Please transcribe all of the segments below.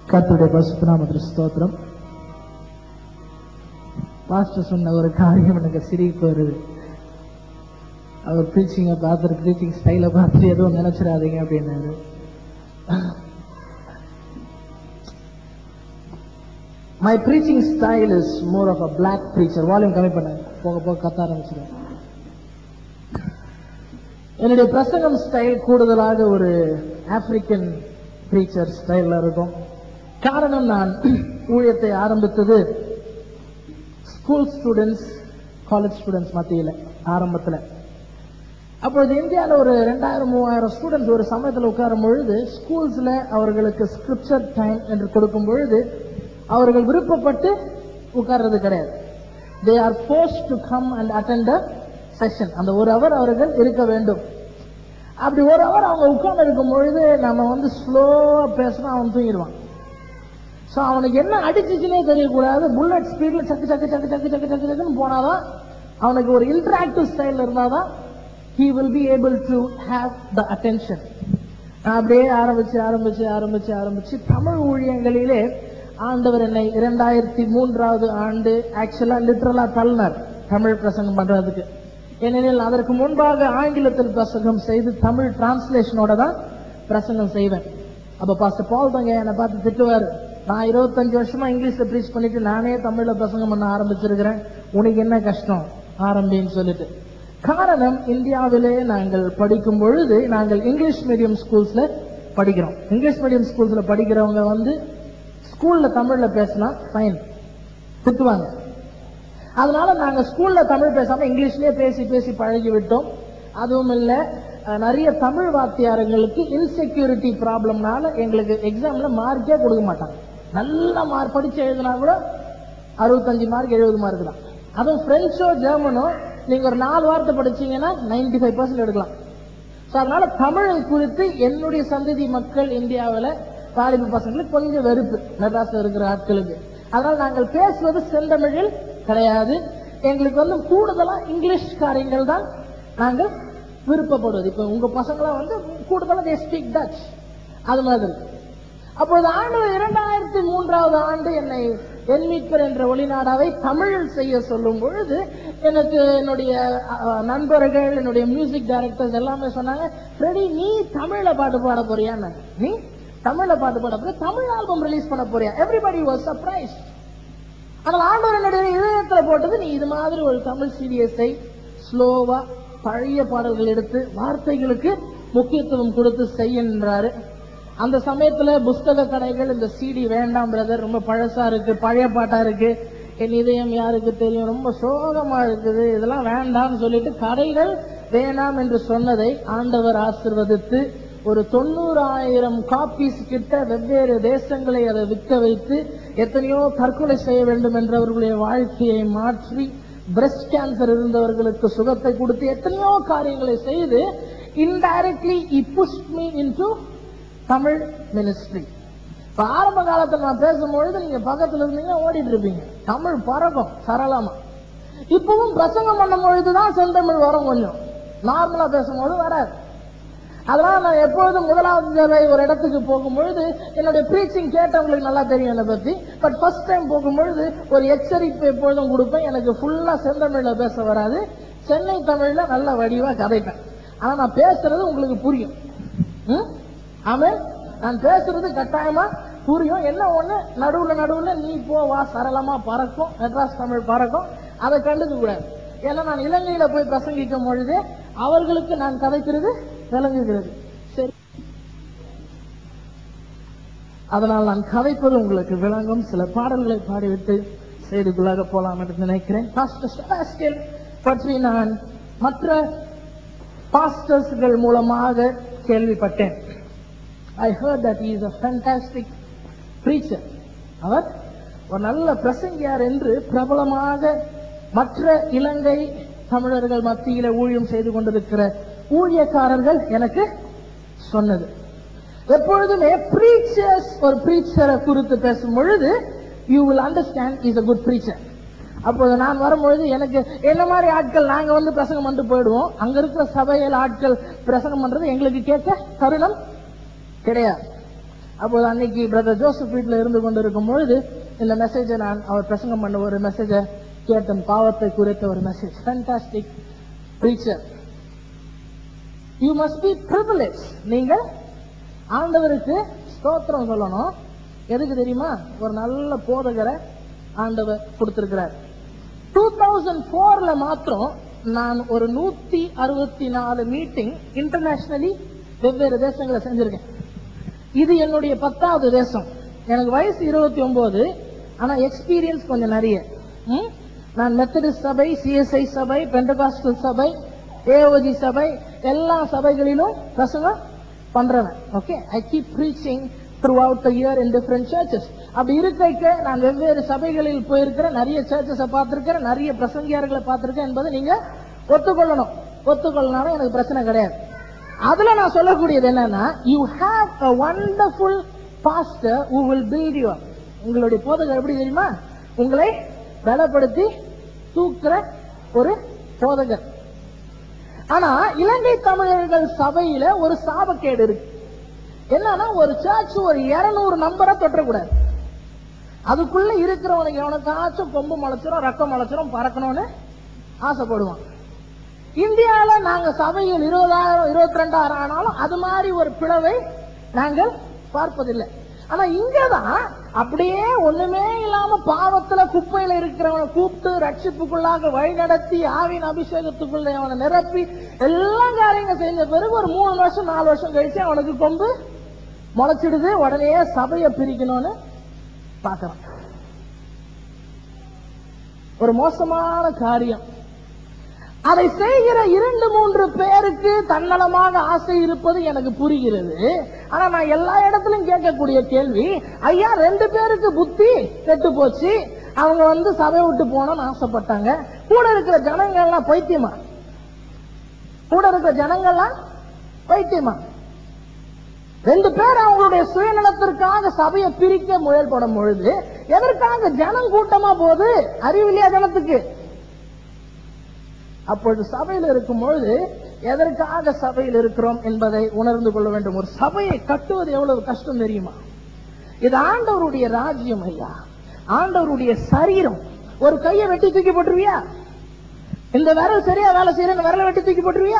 கர்த்தருடைய பரிசுத்த நாமத்திற்கு ஸ்தோத்திரம். பாஸ்டர் சொன்ன ஒரு காரியம் எனக்கு சிரிப்பு வருது. அவர் பிரீச்சிங்க பார்த்துட்டு, பிரீச்சிங் ஸ்டைலை பார்த்துட்டு எதுவும் நினைச்சிடாதீங்க அப்படின்னாரு. My preaching style is more of a black preacher. Volume கம்மி பண்ண, போக போக கத்த ஆரம்பிச்சிடும். என்னுடைய பிரசங்கம் ஸ்டைல் கூடுதலாக ஒரு ஆப்பிரிக்கன் பிரீச்சர் ஸ்டைல்ல இருக்கும். காரணம், நான் ஊழியத்தை ஆரம்பித்தது ஸ்கூல் ஸ்டூடெண்ட்ஸ், காலேஜ் ஸ்டூடெண்ட்ஸ் மத்தியில் ஆரம்பத்தில். அப்பொழுது இந்தியாவில் ஒரு 2000-3000 ஸ்டூடெண்ட்ஸ் ஒரு சமயத்தில் உட்காரும் பொழுது, ஸ்கூல்ஸ்ல அவர்களுக்கு ஸ்கிரிப்சர் டைம் என்று கொடுக்கும் பொழுது அவர்கள் விருப்பப்பட்டு உட்கார்றது கிடையாது. They are forced to come and attend the session. அந்த ஒரு அவர் அவர்கள் இருக்க வேண்டும். அப்படி ஒரு அவர் அவங்க உட்கார்ந்து இருக்கும் பொழுது நம்ம ஸ்லோவா பேசினா அவன் தூங்கிடுவான். ஸோ அவனுக்கு என்ன அடிச்சுச்சுன்னே தெரியக்கூடாது. புல்லட் ஸ்பீட்ல சக்கு சக்கு சக்கு சக்கு சக்கு சக்கு சக்குன்னு போனாதான், அவனுக்கு ஒரு இன்டராக்டிவ் ஸ்டைல் இருந்தாதான் he will be able to have the attention. அப்படியே ஆரம்பிச்சு ஆரம்பிச்சு ஆரம்பிச்சு ஆரம்பிச்சு தமிழ் ஊழியங்களிலே ஆண்டவர் என்னை 2003 ஆண்டு ஆக்சுவலா லிட்டரலா தள்ளினார் தமிழ் பிரசங்கம் பண்றதுக்கு. ஏனெனில் அதற்கு முன்பாக ஆங்கிலத்தில் பிரசங்கம் செய்து தமிழ் டிரான்ஸ்லேஷனோட தான் பிரசங்கம் செய்வேன். அப்ப பாஸ்டர் பால் தாங்க என்னை பார்த்து திட்டுவாரு, நான் 25 வருஷமா இங்கிலீஷ்ல ப்ரீச் பண்ணிட்டு நானே தமிழ்ல பிரசங்கம் பண்ண ஆரம்பிச்சிருக்கிறேன், உனக்கு என்ன கஷ்டம் ஆரம்பின்னு சொல்லிட்டு. காரணம், இந்தியாவிலே நாங்கள் படிக்கும் பொழுது நாங்கள் இங்கிலீஷ் மீடியம் ஸ்கூல்ஸ்ல படிக்கிறோம். இங்கிலீஷ் மீடியம் ஸ்கூல்ஸ்ல படிக்கிறவங்க ஸ்கூல்ல தமிழ்ல பேசினா ஃபைன், திட்டுவாங்க. அதனால நாங்க ஸ்கூல்ல தமிழ் பேசாம இங்கிலீஷ்லயே பேசி பேசி பழகி விட்டோம். அதுவும் இல்ல, நிறைய தமிழ் வாத்தியாரங்களுக்கு இன்செக்யூரிட்டி ப்ராப்ளம்னால எங்களுக்கு எக்ஸாம்ல மார்க்கே கொடுக்க மாட்டாங்க. நல்ல மார்க் படிச்சு எழுதினா கூட 65 மார்க் 70 மார்க் தான். அதுவும் பிரெஞ்சோ ஜெர்மனோ நீங்க ஒரு 4 வார்த்தை படிச்சீங்கன்னா 95% எடுக்கலாம். அதனால தமிழை குறித்து என்னுடைய சந்ததி மக்கள் இந்தியாவில் வாலிப பசங்களுக்கு கொஞ்சம் வெறுப்பு, மெட்ராஸ்ல இருக்கிற ஆட்களுக்கு. அதனால நாங்கள் பேசுவது செந்தமிழில் கிடையாது. எங்களுக்கு கூடுதலா இங்கிலீஷ் காரியங்கள் தான் நாங்கள் விருப்பப்படுவது. இப்ப உங்க பசங்களாம் கூடுதலா they speak Dutch, அது மாதிரி. அப்போது ஆண்டு 2003 ஆண்டு என்னை என் மீட்பர் என்ற ஒளிநாடாவை தமிழில் செய்ய சொல்லும் பொழுது எனக்கு என்னுடைய நண்பர்கள், என்னுடைய மியூசிக் டைரக்டர்ஸ் எல்லாமே சொன்னாங்க, ஃப்ரெடி நீ தமிழ்ல பாட்டு பாட போறியான்னு. நீ தமிழ்ல பாட்டு பாட போறியா, தமிழ் ஆல்பம் ரிலீஸ் பண்ண போறியா? Everybody was surprised. ஆனால் ஆண்டவர் என்னுடைய இதயத்துல போட்டது, நீ இது மாதிரி ஒரு தமிழ் சீரியஸை ஸ்லோவா பழைய பாடல்கள் எடுத்து வார்த்தைகளுக்கு முக்கியத்துவம் கொடுத்து செய்யன்றாரு. அந்த சமயத்துல புஸ்தக கடைகள் இந்த சிடி வேண்டாம் பிரதர், ரொம்ப பழசா இருக்கு, பழைய பாட்டா இருக்கு, என் இதயம் யாருக்கு தெரியும், ரொம்ப சோகமா இருக்குது, இதெல்லாம் வேண்டாம்னு சொல்லிட்டு கடைகள் வேண்டாம் என்று சொன்னதை ஆண்டவர் ஆசீர்வதித்து ஒரு 90,000 காப்பீஸ் கிட்ட வெவ்வேறு தேசங்களை அதை விற்க வைத்து எத்தனையோ தற்கொலை செய்ய வேண்டும் என்றவர்களுடைய வாழ்க்கையை மாற்றி, பிரஸ்ட் கேன்சர் இருந்தவர்களுக்கு சுகத்தை கொடுத்து எத்தனையோ காரியங்களை செய்து indirectly he pushed me into Tamil ministry. இப்ப ஆரம்ப காலத்தில் நான் பேசும்பொழுது நீங்க பக்கத்துல இருந்தீங்கன்னா ஓடிட்டு இருப்பீங்க, தமிழ் பறக்கும் சரளமா. இப்பவும் பிரசங்கம் பண்ணும் பொழுதுதான் செந்தமிழ் வரும், கொஞ்சம் நார்மலா பேசும்போது வராது. அதனால நான் எப்பொழுதும் முதலாவது தடவை ஒரு இடத்துக்கு போகும்பொழுது என்னுடைய பிரீச்சிங் கேட்டவங்களுக்கு நல்லா தெரியும் என்னை பத்தி. பட் ஃபர்ஸ்ட் டைம் போகும்பொழுது ஒரு எச்சரிப்பு எப்பொழுதும் கொடுப்பேன், எனக்கு ஃபுல்லா செந்தமிழ்ல பேச வராது, சென்னை தமிழ்ல நல்ல வடிவா கதைப்பேன். ஆனா நான் பேசுறது உங்களுக்கு புரியும். ஆமென். நான் பேசுறது கட்டாயமா புரியும். என்ன ஒண்ணு, நடுவுல நீ போவா சரளமா பறக்கும், மெட்ராஸ் தமிழ் பறக்கும், அதை கண்டுக்க கூடாது. ஏன்னா நான் இலங்கையில போய் பிரசங்கிக்கும் பொழுது அவர்களுக்கு நான் கதைக்கிறது விளங்குகிறது. சரி, அதனால் நான் கதைப்பது உங்களுக்கு விளங்கும். சில பாடல்களை பாடிவிட்டு செய்திக்குள்ளாக போலாம் என்று நினைக்கிறேன். பாஸ்டர் செபாஸ்டியன் பற்றி நான் மற்ற பாஸ்டர்ஸ்கள் மூலமாக கேள்விப்பட்டேன். I heard that he is a fantastic preacher. அவர் ஒரு நல்ல பிரசங்கியார் என்று பிரபலமாக மற்ற இலங்கை தமிழர்கள் மத்தியில ஊழியம் செய்து கொண்டிருக்கிற ஊழியக்காரர்கள் எனக்கு சொன்னது. எப்பொழுதுமே preachers ஒரு பிரீச்சரை குறித்து பேசும் பொழுது you will understand he is a good preacher. அப்போது நான் வரும்பொழுது எனக்கு என்ன மாதிரி ஆட்கள் நாங்க பிரசங்கம் பண்ணிட்டு போயிடுவோம், அங்க இருக்கிற சபையில் ஆட்கள் பிரசங்கம் பண்றது எங்களுக்கு கேட்க தருணம் கிடையாது. அப்போது அன்னைக்கு பிரதர் ஜோசப் வீட்டில் இருந்து கொண்டிருக்கும் பொழுது இந்த மெசேஜை நான் அவர் பிரசங்கம் பண்ண ஒரு மெசேஜை கேட்டேன். பாவத்தை குறித்த ஒரு message. Fantastic preacher. You must be privilege. நீங்கள் ஆண்டவருக்கு ஸ்தோத்திரம் சொல்லணும். எதுக்கு தெரியுமா? ஒரு நல்ல போதகரை ஆண்டவர் கொடுத்திருக்கிறார். 2004 மாத்திரம் நான் ஒரு 164 மீட்டிங் இன்டர்நேஷனலி வெவ்வேறு தேசங்களை செஞ்சிருக்கேன். இது என்னுடைய 10வது தேசம். எனக்கு வயசு 29, ஆனா எக்ஸ்பீரியன்ஸ் கொஞ்சம் நிறைய. நான் மெத்தடிஸ்ட் சபை, சிஎஸ்ஐ சபை, பெண்டகாஸ்டல் சபை, ஏஓஜி சபை, எல்லா சபைகளிலும் பிரசங்கம் பண்றேன். Okay, I keep preaching throughout the year in different churches. அப்படி இருக்க நான் வெவ்வேறு சபைகளில் போயிருக்கிறேன், நிறைய சர்ச்சஸை பார்த்திருக்கிறேன், நிறைய பிரசங்கியார்களை பார்த்திருக்கேன் என்பதை நீங்க ஒத்துக்கொள்ளணும். ஒத்துக்கொள்ளனாலும் எனக்கு பிரச்சனை கிடையாது. அதுல நான் சொல்லக்கூடியது என்னன்னா, you have a wonderful pastor who will build you up. உங்களுடைய போதகர் எப்படி தெரியுமா? உங்களை பலப்படுத்தி தூக்குற ஒரு போதகர். ஆனா இலங்கை தமிழர்கள் சபையில ஒரு சாபக்கேடு இருக்கு. என்னன்னா, ஒரு சர்ச் ஒரு 200 நம்பரை தொட்டக்கூடாது. அதுக்குள்ள இருக்கிறவனுக்கு எவனுக்காச்சும் கொம்பு முளைச்சிரும், ரக்கம் முளைச்சிரும், பறக்கணும்னு ஆசைப்படுவான். இந்தியாவில நாங்க சபையில் 20,000 22,000 ஆனாலும் அது மாதிரி ஒரு பிளவை நாங்கள் பார்ப்பதில்லை. ஆனா இங்கதான் அப்படியே ஒண்ணுமே இல்லாம பாவத்துல குப்பையில இருக்கிறவனை கூப்பிட்டு ரட்சிப்புக்குள்ளாக வழி நடத்தி ஆவின் அபிஷேகத்துக்குள்ள அவனை நிரப்பி எல்லா காரியங்கள் செஞ்ச பிறகு ஒரு 3 வருஷம் 4 வருஷம் கழிச்சு அவனுக்கு கொம்பு முளைச்சிடுது. உடனே சபையை பிரிக்கணும்னு பார்க்கறான். ஒரு மோசமான காரியம். அதை செய்கிற 2-3 பேருக்கு தன்னலமாக ஆசை இருப்பது எனக்கு புரிகிறது. ஆனா நான் எல்லா இடத்திலும் கேட்கக்கூடிய கேள்வி, ஐயா 2 பேருக்கு புத்தி கெட்டு போச்சு, அவங்க சபை விட்டு போனோம்னு ஆசைப்பட்டாங்க. கூட இருக்கிற ஜனங்கள்லாம் பைத்தியமா? கூட இருக்கிற ஜனங்கள்லாம் பைத்தியமா? 2 பேர் அவங்களுடைய சுயநலத்திற்காக சபையை பிரிக்க முயல்படும் பொழுது எதற்காக ஜனம் கூட்டமா போகுது? அறிவில்லையா ஜனத்துக்கு? அப்பொழுது சபையில் இருக்கும் பொழுது எதற்காக சபையில் இருக்கிறோம் என்பதை உணர்ந்து கொள்ள வேண்டும். ஒரு சபையை கட்டுவது எவ்வளவு கஷ்டம் தெரியுமா? இது ஆண்டவருடைய ராஜ்யம் ஐயா, ஆண்டவருடைய சரீரம். ஒரு கையை வெட்டி தூக்கி போட்டுருவியா? இந்த விரல் சரியா வேலை செய்யற விரலை வெட்டி தூக்கி போட்டுருவியா?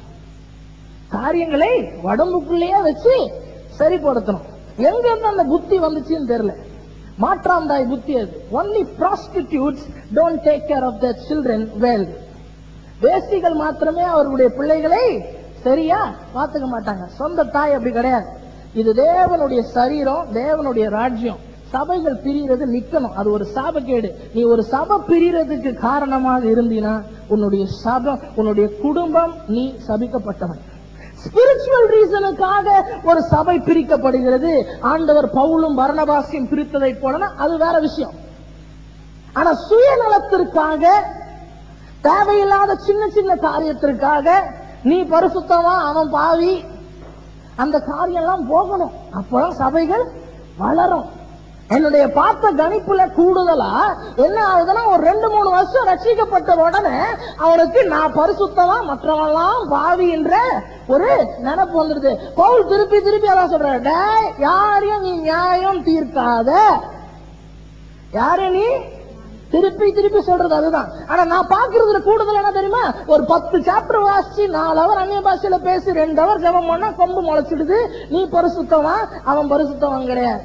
காரியங்களை உடம்புக்குள்ளேயே வச்சு சரிப்படுத்தணும். எங்க இருந்து அந்த புத்தி வந்துச்சுன்னு தெரியல. மாற்றாந்தாய் புத்தி அது. Only prostitutes don't take care of their children well. வேசிகள் மாத்திரமே அவர்களுடைய பிள்ளைகளை சரியா பார்த்துக்க மாட்டாங்க. சொந்த தாய் அப்படி கிடையாது. இது தேவனுடைய சரீரம், தேவனுடைய ராஜ்யம். சபைகள் பிரியறது நிக்கணும். அது ஒரு சாபக்கேடு. நீ ஒரு சபை பிரியறதுக்கு காரணமாக இருந்தீனா உன்னுடைய சபை, உன்னுடைய குடும்பம், நீ சபிக்கப்பட்டவன். ஸ்பிரிச்சுவல் ரீசனுக்காக ஒரு சபை பிரிக்கப்படுகிறது. ஆண்டவர் பவுலும் பர்னபாசையும் பிரித்ததை போலனா அது வேற விஷயம். ஆனா சுயநலத்திற்காக, தேவையில்லாத சின்ன சின்ன காரியத்திற்காக நீ பரிசுத்தமா அவன் பாவி, அந்த காரியம் எல்லாம் போகணும். அப்பதான் சபைகள் வளரும். என்னுடைய பார்த்த கணிப்புல கூடுதலா என்ன ஆகுதுன்னா, ஒரு 2-3 வருஷம் ரட்சிக்கப்பட்ட உடனே அவனுக்கு நான் பரிசுத்தமா மற்றவெல்லாம் பாவி என்ற ஒரு நினைப்பு வந்துருது. பவுல் திருப்பி திருப்பி அதான் சொல்ற, யாரையும் நீ நியாயம் தீர்க்காத. யாரையும் நீ திருப்பி திருப்பி சொல்றது அதுதான். ஆனா நான் பாக்குறதுல கூடுதல் என்ன தெரியுமா? ஒரு 10 சாப்டர் வாசிச்சு 4 அவர் அந்நிய பாஷையில பேசி 2 அவர் ஜெபம் பண்ணா கொம்பு முளைச்சிடுது. நீ பரிசுத்தவா, அவன் பரிசுத்தவன் கிடையாது.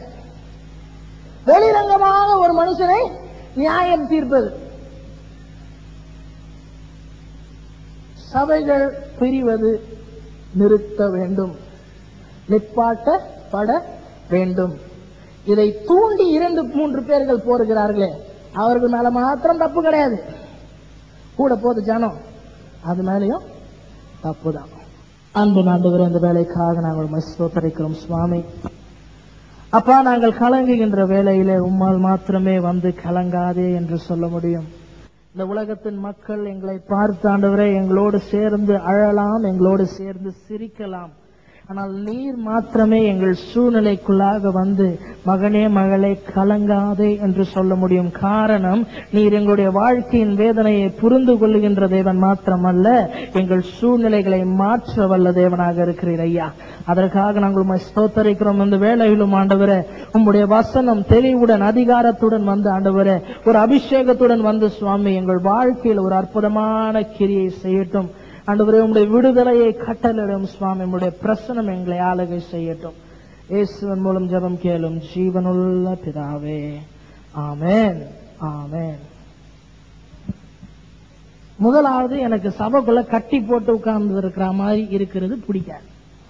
வெளிரங்கமாக ஒரு மனுஷனை நியாயம் தீர்ப்பது. சபைகள் பிரிவது நிறுத்த வேண்டும், நிப்பாட்டப்பட வேண்டும். இதை தூண்டி 2-3 பேர்கள் போருகிறார்களே, அவர்கள் மேல மாத்திரம் தப்பு கிடையாது. கூட போது ஜனம், அது மேலேயும் தப்புதான். அன்பு ஆண்டவரே, இந்த வேலைக்காக நாங்கள் ஸ்தோத்திரிக்கிறோம் சுவாமி. அப்பா, நாங்கள் கலங்குகின்ற வேளையிலே உம்மால் மாத்திரமே வந்து கலங்காதே என்று சொல்ல முடியும். இந்த உலகத்தின் மக்கள் எங்களை பார்த்து ஆண்டவரே எங்களோடு சேர்ந்து அழலாம், எங்களோடு சேர்ந்து சிரிக்கலாம். ஆனால் நீர் மாத்திரமே எங்கள் சூழ்நிலைக்குள்ளாக வந்து மகனே மகளே கலங்காதே என்று சொல்ல முடியும். காரணம், நீர் எங்களுடைய வாழ்க்கையின் வேதனையை புரிந்து கொள்ளுகின்ற தேவன் மாத்திரமல்ல, எங்கள் சூழ்நிலைகளை மாற்ற வல்ல தேவனாக இருக்கிறீர் ஐயா. அதற்காக நாங்கள் உம்மை ஸ்தோத்தரிக்கிறோம். இந்த வேளையிலும் ஆண்டவரே, உம்முடைய வசனம் தெளிவுடன் அதிகாரத்துடன் வந்து ஆண்டவரே, ஒரு அபிஷேகத்துடன் வந்து சுவாமி எங்கள் வாழ்க்கையில் ஒரு அற்புதமான கிரியை செய்யட்டும். ஆண்டவரே, உம்முடைய விடுதலையை கட்டளையிடும் சுவாமி. உம்முடைய பிரசனம் எங்களை ஆளுகை செய்யட்டும். இயேசுவின் மூலம் ஜெபம் கேளும் ஜீவனுள்ள பிதாவே, ஆமென், ஆமென். முதலாவது, எனக்கு சபைக்குள்ள கட்டி போட்டு உட்கார்ந்து இருக்கிற மாதிரி இருக்கிறது பிடிக்காது.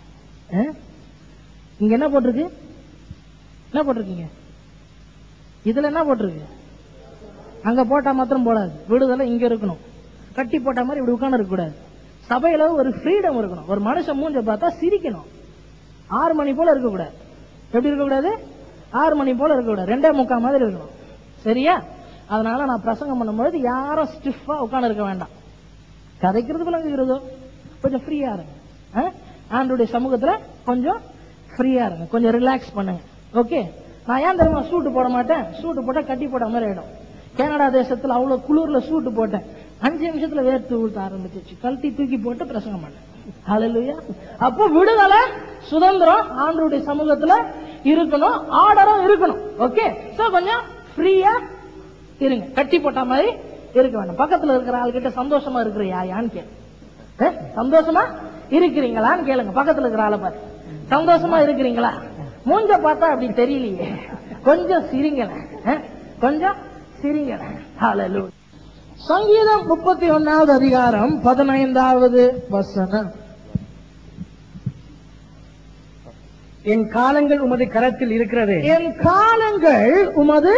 இங்க என்ன போட்டிருக்கு? என்ன போட்டிருக்கீங்க? இதுல என்ன போட்டிருக்கு? அங்க போட்டா மாத்திரம் போடாது, விடுதலை இங்க இருக்கணும். கட்டி போட்ட மாதிரி இப்படி உட்கார்ந்து இருக்க கூடாது. சபையில ஒரு ஃப்ரீடம் இருக்கணும். ஒரு மனுஷன் மூஞ்ச பார்த்தா சிரிக்கணும். 6 மணி போல இருக்கக்கூடாது. எப்படி இருக்கக்கூடாது? 6 மணி போல இருக்கக்கூடாது. 2:45 மாதிரி இருக்கணும். சரியா? அதனால நான் பிரசங்கம் பண்ணும்போது யாரும் ஸ்டிஃபா உட்கார்ந்து இருக்க வேண்டாம். கதைக்கிறது விளங்குகிறதோ கொஞ்சம் ஃப்ரீயா இருங்க. ஆண்டவருடைய சமூகத்துல கொஞ்சம் ஃப்ரீயா இருங்க, கொஞ்சம் ரிலாக்ஸ் பண்ணுங்க. ஓகே? நான் ஏன் தெரியுமா சூட்டு போட மாட்டேன்? சூட்டு போட்டா கட்டி போட்ட மாதிரி ஆயிடும். கனடா தேசத்துல அவ்வளவு குளிர்ல சூட்டு போட்டேன், 5 நிமிஷத்துல வேர்த்து ஊத்த ஆரம்பிச்சிச்சு. கழட்டி தூக்கி போட்டு பிரசங்கம் பண்ணேன். ஹல்லேலூயா. அப்போ விடுதலை, சுதந்திரம் ஆண்டவருடைய சமூகத்துல இருக்கணும், ஆர்டரும் இருக்கணும். ஓகே? சோ கொஞ்சம் ஃப்ரீயா இருங்க, கட்டி போட்ட மாதிரி இருக்க வேண்டாம். பக்கத்துல இருக்கிற ஆள்கிட்ட சந்தோஷமா இருக்கிறியான்னு கேளு. சந்தோஷமா இருக்கிறீங்களான்னு கேளுங்க. பக்கத்துல இருக்கிற ஆளை பார்த்து சந்தோஷமா இருக்கிறீங்களா? மூஞ்ச பார்த்தா அப்படி தெரியலையே, கொஞ்சம் சிரிங்களேன், கொஞ்சம் சிரிங்களேன். ஹல்லேலூயா. சங்கீதம் 31வது அதிகாரம் 15வது வசனம். என் காலங்கள் உமது கரத்தில் இருக்கிறது. என் காலங்கள் உமது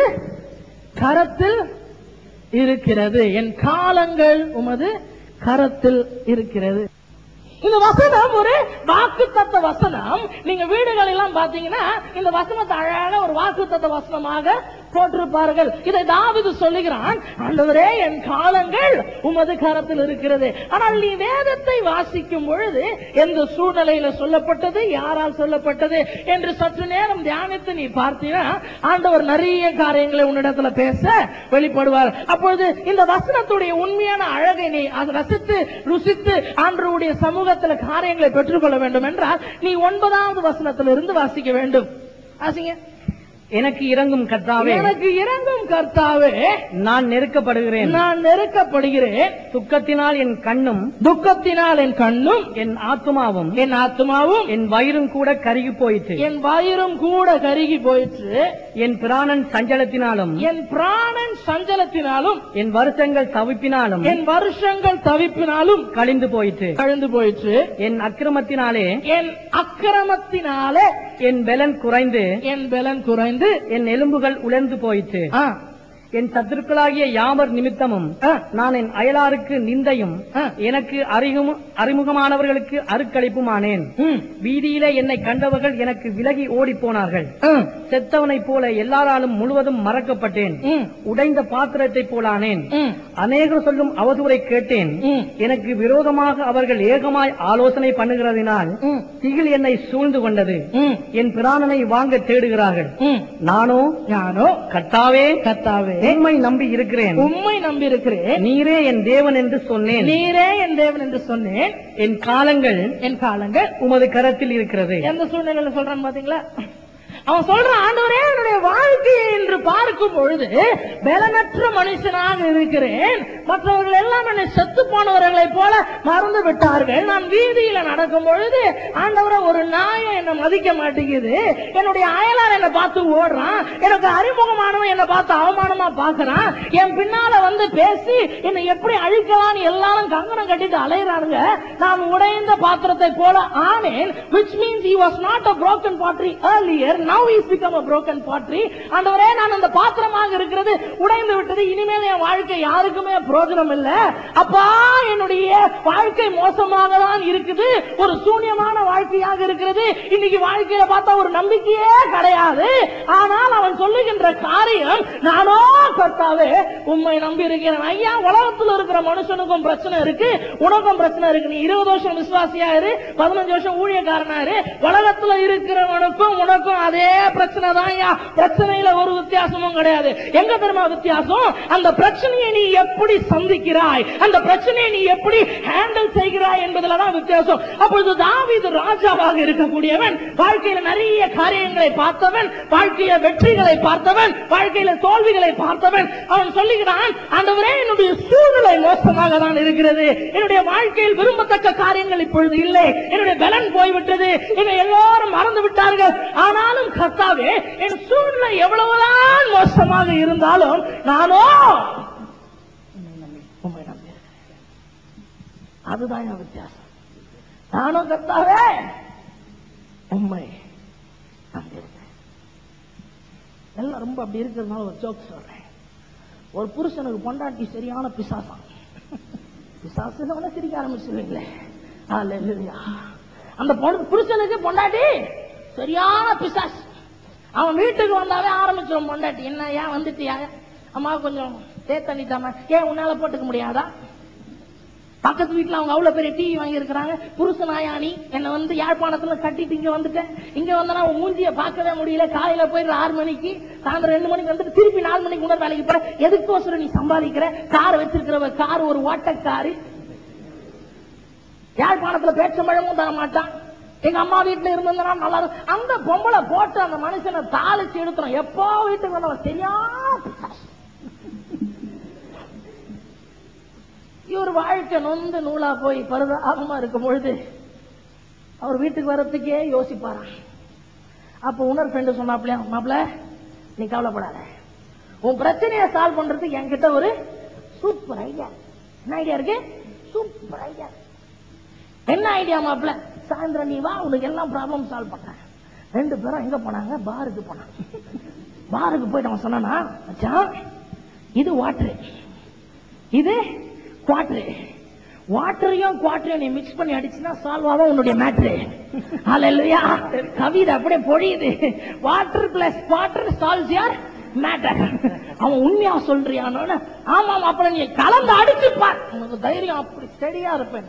கரத்தில் இருக்கிறது. என் காலங்கள் உமது கரத்தில் இருக்கிறது. இந்த வசனம் ஒரு வாக்குத்தத்த வசனம். நீங்க வீடுகள் எல்லாம் பாத்தீங்கன்னா இந்த வசனத்தை அழகான ஒரு வாக்குத்தத்த வசனமாக போட்டிருப்பார்கள். இதை தாவீது சொல்லுகிறான், ஆண்டவரே என் காலங்கள் உமது கரத்தில் இருக்கிறது. ஆனால் நீ வேதத்தை வாசிக்கும் பொழுது எந்த சூழ்நிலையில சொல்லப்பட்டது, யாரால் சொல்லப்பட்டது என்று சற்று நேரம் தியானித்து நீ பார்த்தீங்கன்னா ஆண்டவர் நிறைய காரியங்களை உன்னிடத்துல பேச வெளிப்படுவார். அப்பொழுது இந்த வசனத்துடைய உண்மையான அழகை நீ ரசித்து ருசித்து ஆண்டவருடைய சமூகத்தில் காரியங்களை பெற்றுக்கொள்ள வேண்டும் என்றால் நீ 9வது வசனத்திலிருந்து வாசிக்க வேண்டும். வாசிங்க. எனக்கு இறங்கும் கர்த்தாவே, எனக்கு இறங்கும் கர்த்தாவே, நான் நெருக்கப்படுகிறேன், நான் நெருக்கப்படுகிறேன். துக்கத்தினால் என் கண்ணும், துக்கத்தினால் என் கண்ணும், என் ஆத்துமாவும், என் ஆத்துமாவும், என் வயிறும் கூட கருகி போயிற்று. என் வயிறும் கூட கருகி போயிற்று. என் பிராணன் சஞ்சலத்தினாலும், என் பிராணன் சஞ்சலத்தினாலும், என் வருஷங்கள் தவிப்பினாலும், என் வருஷங்கள் தவிப்பினாலும் கழிந்து போயிற்று. கழிந்து போயிற்று. என் அக்கிரமத்தினாலே, என் அக்கிரமத்தினாலே என் பலன் குறைந்து, என் பலன் குறைந்து, என் எலும்புகள் உலர்ந்து போயிற்று. என் சத்துருக்களாகிய யாவர் நிமித்தமும் நான் என் அயலாருக்கு நிந்தையும் எனக்கு அறிமுகமானவர்களுக்கு அருக்களிப்புமானேன். வீதியிலே என்னை கண்டவர்கள் எனக்கு விலகி ஓடி போனார்கள். செத்தவனைப் போல எல்லாராலும் முழுவதும் மறக்கப்பட்டேன். உடைந்த பாத்திரத்தை போலானேன். அநேகர் சொல்லும் அவதூறை கேட்டேன். எனக்கு விரோதமாக அவர்கள் ஏகமாய் ஆலோசனை பண்ணுகிறதினால் திகில் என்னை சூழ்ந்து கொண்டது. என் பிராணனை வாங்க தேடுகிறார்கள். நானோ கர்த்தாவே, கர்த்தாவே உம்மை நம்பி இருக்கிறேன், உம்மை நம்பி இருக்கிறேன். நீரே என் தேவன் என்று சொன்னேன், நீரே என் தேவன் என்று சொன்னேன். என் காலங்கள், என் காலங்கள் உமது கரத்தில் இருக்கிறது. எந்த சூழ்நிலையில சொல்றான் பாத்தீங்களா? அவன் சொல்றான், ஆண்டவரே என்னுடைய வாழ்க்கையை என்று பார்க்கும் பொழுது பலனற்ற மனுஷனாக இருக்கிறேன். மற்றவர்கள் எல்லாம் என்னை செத்து போனவர்களை போல மறந்து விட்டார்கள். நான் வீதியில நடக்கும் பொழுது ஆண்டவரே ஒரு நாயை என்னை மதிக்க மாட்டேங்குது. என்னுடைய அயலார் என்னை பார்த்து ஓடுறான். எனக்கு அறிமுகமானவன் என்னை பார்த்து அவமானமா பாக்குறான். என் பின்னால வந்து பேசி என்னை எப்படி அழிக்கலாம் எல்லாரும் கங்கணம் கட்டிட்டு அலையிறானுங்க. நான் உடைந்த பாத்திரத்தை போல ஆனேன். which means he was not a broken pottery earlier. now he has become a broken pottery. ஆண்டவரே, நான் அந்த பாத்திரமாக இருக்கிறது உடைந்து விட்டது, இனிமேல் என் வாழ்க்கை யாருக்குமே பிரயோஜனம் இல்ல அப்பா, என்னுடைய வாழ்க்கை மோசமாக தான் இருக்குது, ஒரு சூன்யமான வாழ்க்கையாக இருக்கிறது, இன்னைக்கு வாழ்க்கையில பார்த்தா ஒரு நம்பிக்கையே கிடையாது. ஆனால் அவன் சொல்லுகின்ற காரியம், நானோ கர்த்தாவே உம்மை நம்பி இருக்கிறேன். ஐயா, உலகத்தில் இருக்கிற மனுஷனுக்கும் பிரச்சனை இருக்கு, உனக்கும் பிரச்சனை இருக்கு. நீ 20 வருஷம் விசுவாசியா இரு, 15 வருஷம் ஊழியக்காரனா இரு, உலகத்துல இருக்கிறவனுக்கும் உனக்கும் அதே பிரச்சனை தான். பிரச்சனையில ஒரு வித்தியாசமும் கிடையாது. எங்க தெரியுமா வித்தியாசம்? அந்த பிரச்சனையை நீ எப்படி சந்திக்கிறாய், அந்த பிரச்சனையை நீ எப்படி ஹேண்டில் செய்கிறாய் என்பதுலதான் வித்தியாசம். அப்பொழுது தாவீது ராஜாவாக இருக்கக்கூடியவன், வாழ்க்கையில நிறைய காரியங்களை பார்த்தவன், வாழ்க்கையில வெற்றிகளை பார்த்தவன், வாழ்க்கையில தோல்விகளை பார்த்தவன். அவன் சொல்லுகிறான், ஆண்டவரே, என்னுடைய சூழ்நிலை மோசமாக தான் இருக்கிறது, என்னுடைய வாழ்க்கையில் விரும்பத்தக்க காரியங்கள் இப்பொழுது இல்லை, என்னுடைய பலன் போய்விட்டது, என்னை எல்லாரும் மறந்து விட்டார்கள். ஆனாலும் கர்த்தாவே, என் சூழ்நிலை எவ்வளவுதான் மோசமாக இருந்தாலும் நானோ உம்மை நம்பி, அதுதான் என் வித்தியாசம். நானும் கர்த்தாவே உம்மை நம்பியிருக்கேன். எல்லாம் ரொம்ப அப்படி இருக்கிறதுனால ஒரு ஜோக் சொல்றேன். ஒரு புருஷனுக்கு பொண்டாட்டி சரியான பிசாசாம். பிசாசுன்னு சிரிக்க ஆரம்பிச்சுவீங்களே. அந்த புருஷனுக்கு பொண்டாட்டி சரியான பிசாசு. அவன் வீட்டுக்கு வந்தாவே ஆரம்பிச்சிடும் பொண்டாட்டி, என்ன ஏன் வந்துட்டியா, அம்மா கொஞ்சம் தேத்தண்ணிட்டாமா, ஏன் உன்னால போட்டுக்க முடியாதா, பக்கத்து வீட்டுல அவங்க அவ்வளவு பெரிய டிவி வாங்கி இருக்கிறாங்க, புருஷனாயானி என்ன யாழ்ப்பாணத்துல கட்டிட்டு இங்க வந்துட்டேன், இங்க வந்தனா உன் மூஞ்சிய பார்க்கவே முடியல, காலையில போயிடுற 6 மணிக்கு, சாயந்தரம் 2 மணிக்கு வந்துட்டு திருப்பி 4 மணிக்கு முன்னாடி வேலைக்கு போற, எதுக்கோசரம் நீ சம்பாதிக்கிற, கார் வச்சிருக்கிற கார் ஒரு ஓட்டக்காரு, யாழ்ப்பாணத்துல பேச்சம்பழமும் தர மாட்டான், எங்க அம்மா வீட்டுல இருந்ததுனா நல்லா இருக்கும். அந்த பொம்பளை போட்டு அந்த மனுஷனை தாளிச்சு எடுத்துரும். எப்போ வீட்டுக்கு வந்தவன் தெரியாம இவர் வாழ்க்கை நொந்து நூலா போய் பரிதாபமா இருக்கும் பொழுது அவர் வீட்டுக்கு வர்றதுக்கே யோசிப்பாராம். அப்ப உணர் ஃப்ரெண்டு சொன்னாப்லையா, மாப்பிள்ள நீ கவலைப்படாத, உன் பிரச்சனையை சால்வ் பண்றதுக்கு என்கிட்ட ஒரு சூப்பர் ஐடியா. என்ன ஐடியா இருக்கு? Super idea. என்ன ஐடியா மாப்பிள்ள? சாயந்தரம் நீ வா, உனக்கு எல்லாம் ப்ராப்ளம் சால்வ் பண்றேன். 2 பேரும் எங்க போனாங்க? பாருக்கு போனாங்க. பாருக்கு போயிட்டு அவன் சொன்னானா, மச்சான் இது வாட்டரு, இது குவாட்டரு, வாட்டரையும் குவாட்டரையும் நீ மிக்ஸ் பண்ணி அடிச்சுன்னா சால்வ் ஆகும் உன்னுடைய மேட்ரு. ஹல்லேலூயா. கவிதை அப்படியே பொழியுது. Water plus water solves your matter. அவன் உண்மையா சொல்றியானோன்னு, ஆமா மாப்பிள்ள நீ கலந்து அடிச்சுப்பார், உனக்கு தைரியம் அப்படி ஸ்டெடியா இருப்பேன்.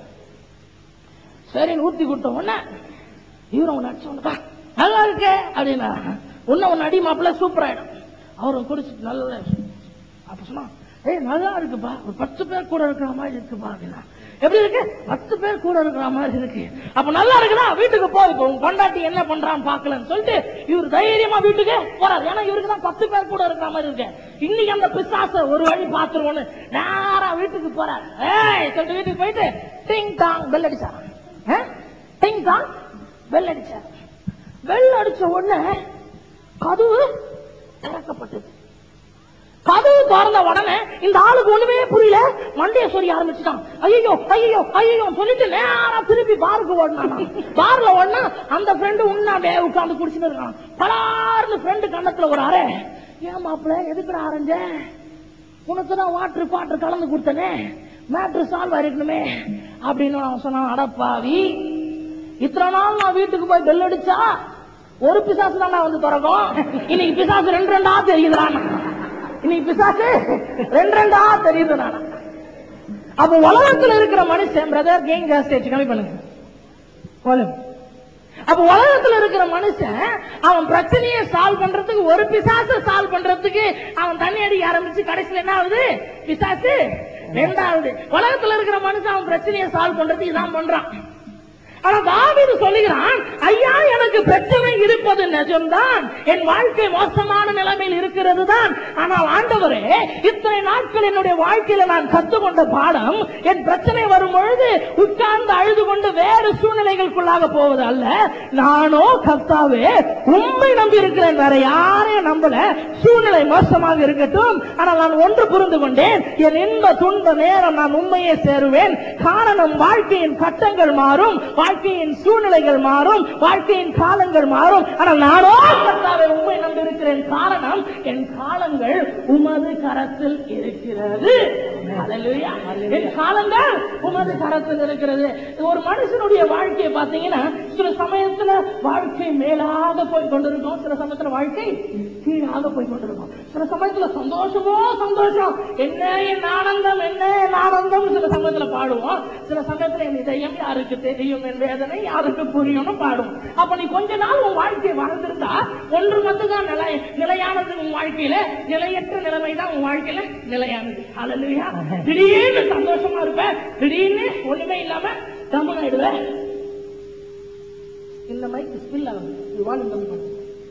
சரின்னு ஊத்தி கொடுத்த உடனே இவரும் ஒன்னு அடிச்சு, நல்லா இருக்கு அப்படின்னா, ஒன்னு அடி மாப்பிள்ள சூப்பர் ஆயிடும். அவரும் குடிச்சிட்டு நல்ல அப்ப சொன்னா, ஏய் நல்லா இருக்குப்பா, ஒரு 10 பேர் கூட இருக்கிற மாதிரி இருக்குப்பா அப்படின்னா. எப்படி இருக்கு? 10 பேர் கூட இருக்கிற மாதிரி இருக்கு. அப்ப நல்லா இருக்குதா, வீட்டுக்கு போ, இப்ப உன் பொண்டாட்டி என்ன பண்றான்னு பாக்கலன்னு சொல்லிட்டு இவர் தைரியமா வீட்டுக்கு போறாரு. ஏன்னா இவருக்கு தான் 10 பேர் கூட இருக்கிற மாதிரி இருக்கு. இன்னைக்கு அந்த பிசாச ஒரு வழி பாத்துருவோன்னு நேரா வீட்டுக்கு போறாரு. சொல்லிட்டு வீட்டுக்கு போயிட்டு டிங் டாங் பெல் அடிச்சாரு. டிங் டாங் பெல் அடிச்சாரு. பெல் அடிச்ச உடனே கதவு திறக்கப்பட்டது. கதவு திறந்த உடனே இந்த ஆளுக்கு ஒண்ணுமே புரியல, மண்டைய சொல்லி ஆரம்பிச்சுட்டான். ஐயோ ஐயோ ஐயோ சொல்லிட்டு நேரா திருப்பி பாருக்கு ஓடினான். பார்ல ஓடினா அந்த ஃப்ரெண்டு உண்ணாமே உட்கார்ந்து குடிச்சுட்டு இருக்கான். பலார்னு ஃப்ரெண்டு கண்ணத்துல ஒரு அரை, ஏன் மாப்பிள்ள எதுக்குடா ஆரஞ்ச, உனக்குதான் வாட்டர் பாட்டர் கலந்து கொடுத்தனே, மேட்ரு சால்வ் ஆயிருக்கணுமே அப்படின்னு அவன் சொன்னான். அடப்பாவி, இத்தனை நாள் நான் வீட்டுக்கு போய் பெல் அடிச்சா ஒரு பிசாசு தானே வந்து திறக்கும், இன்னைக்கு பிசாசு 2 தெரியுதுறான், இன்னைக்கு பிசாசு 2 தெரியுது. நான் அப்ப உலகத்தில் இருக்கிற மனுஷன், பிரதர் கேங் ஜாஸ்தி கம்மி பண்ணுங்க. அப்ப உலகத்தில் இருக்கிற மனுஷன் அவன் பிரச்சனையை சால்வ் பண்றதுக்கு, ஒரு பிசாசு சால்வ் பண்றதுக்கு அவன் தண்ணி அடிக்க ஆரம்பிச்சு கடைசியில் என்ன ஆகுது? பிசாசு 2வது. உலகத்தில் இருக்கிற மனுஷன் அவன் பிரச்சனையை சால்வ் பண்றதுக்கு இதான் பண்றான். ஆனா தாவீது சொல்லுகிறான், ஐயா எனக்கு பிரச்சனை இருப்பது நிஜம்தான், என் வாழ்க்கை மோசமான நிலைமையில் இருக்கிறது தான். ஆனால் ஆண்டவரே, இத்தனை நாட்கள் என்னுடைய வாழ்க்கையில நான் கற்றுக்கொண்ட பாடம், என் பிரச்சனை வரும் பொழுது உட்கார்ந்து அழுது கொண்டு வேறு சூழ்நிலைகளுக்குள்ளாக போவது அல்ல, நானோ கர்த்தாவே உம்மை நம்பி இருக்கிறேன், வேற யாரை நம்பல, சூழ்நிலை மோசமாக இருக்கட்டும், ஆனால் நான் ஒன்று புரிந்து கொண்டேன், என் இன்ப துன்ப நேரம் நான் உண்மையை சேருவேன். காரணம், வாழ்க்கையின் கட்டங்கள் மாறும், வாழ்க்கையின் சூழ்நிலைகள் மாறும், வாழ்க்கையின் காலங்கள் மாறும், ஆனால் நானோ கர்த்தாவே உண்மை நம்பியிருக்கிறேன். காரணம், என் காலங்கள் உமது கரத்தில் இருக்கிறது. ஹல்லேலூயா. என் காலங்கள் உமது கரத்தில் இருக்கிறது. ஒரு மனுஷனுடைய வாழ்க்கையை பார்த்தீங்கன்னா, சில சமயத்துல வாழ்க்கை மேலாக போய் கொண்டிருக்கும், சில சமயத்துல வாழ்க்கை கீழாக போய் கொண்டிருக்கும். சில சமயத்துல சந்தோஷமோ சந்தோஷம், என்ன என் ஆனந்தம், என்ன என் ஆனந்தம் சில சமயத்துல பாடுவோம். சில சமயத்துல என் இதயம் யாருக்கு தெரியும், என் வேதனை யாருக்கு புரியும்னு பாடுவோம். அப்ப நீ கொஞ்ச நாள் உன் வாழ்க்கையை வாழ்ந்திருந்தா ஒன்று மட்டும்தான் நிலையானது உன் வாழ்க்கையில, நிலையற்ற நிலைமை தான் உன் வாழ்க்கையில நிலையானது. ஹல்லேலூயா. திடீர்னு சந்தோஷமா இருப்ப, திடீர்னு ஒண்ணுமே இல்லாம கம்மன் ஆயிடுவ. இந்த மைக் ஸ்பில் ஆகும், வால்யூம் கம்மி பண்ணு.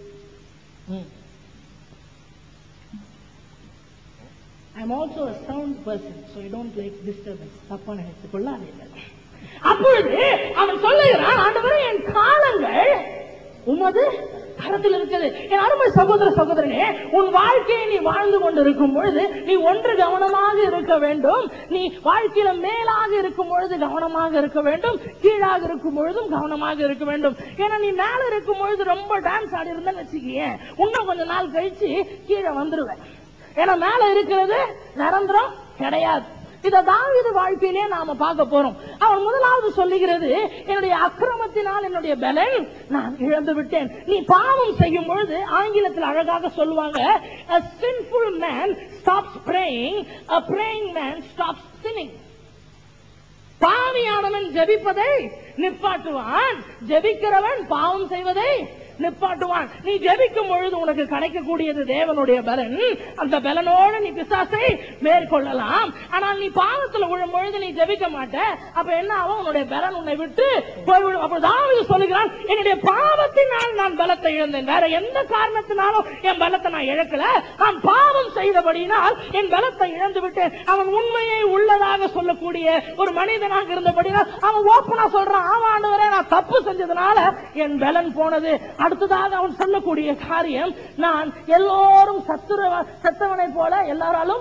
I am also a sound person, so I don't like disturbance. தப்பா நினைத்துக் கொள்ளாதீர்கள். அப்பொழுது அவன் சொல்லுகிறான், ஆண்டவரே என் காலங்கள் உமது கரத்தில் இருக்குது. என் அருமை சகோதர சகோதரனே, உன் வாழ்க்கையை நீ வாழ்ந்து கொண்டிருக்கும் பொழுது நீ ஒன்று கவனமாக இருக்க வேண்டும். நீ வாழ்க்கையில மேலாக இருக்கும் பொழுது கவனமாக இருக்க வேண்டும், கீழாக இருக்கும் பொழுதும் கவனமாக இருக்க வேண்டும். ஏன்னா நீ மேல இருக்கும் பொழுது ரொம்ப டான்ஸ் ஆடி இருந்தேன்னு வச்சுக்கிய, இன்னும் கொஞ்ச நாள் கழிச்சு கீழே வந்துருவேன். ஏன்னா மேல இருக்கிறது நிரந்தரம் கிடையாது. இத தாவீது வாழ்க்கையிலே நாம பார்க்க போறோம். அவன் முதலாவது சொல்லுகிறது, என்னுடைய அக்கிரமத்தினால் என்னுடைய பலன் நான் இழந்து விட்டேன். நீ பாவம் செய்யும் பொழுது ஆங்கிலத்தில் அழகாக சொல்லுவாங்க, a sinful man stops praying, a praying man stops sinning. பாவியானவன் ஜெபிப்பதை நிப்பாட்டுவான், ஜெபிக்கிறவன் பாவம் செய்வதை நிப்பாட்டுவான். நீ ஜெபிக்கும் பொழுது உனக்கு கிடைக்கக்கூடியது தேவனுடைய பலன். அந்த பலனோடு நீ பிசாசை மேற்கொள்ளலாம். ஆனால் நீ பாவத்தில் விழும் பொழுது நீ ஜெபிக்க மாட்ட, அப்ப என்ன ஆகும்? உன்னுடைய பலன் உன்னை விட்டு போய்விடும். அப்ப தாவீது சொல்லுகிறான், என்னுடைய பாவத்தினால் நான் பலத்தை இழந்தேன், வேற எந்த காரணத்தினாலும் என் பலத்தை நான் இழக்கல, நான் பாவம் செய்தபடினால் என் பலத்தை இழந்து விட்டேன். அவன் உண்மையை உள்ளதாக சொல்லக்கூடிய ஒரு மனிதனாக இருந்தபடினால் அவன் ஓப்பனா சொல்றான், ஆமா ஆண்டவரே நான் தப்பு செஞ்சதுனால என் பலன் போனது. அடுத்ததாக அவன் சொல்லக்கூடிய காரியம், நான் எல்லோரும் செத்தவனை போல எல்லாராலும்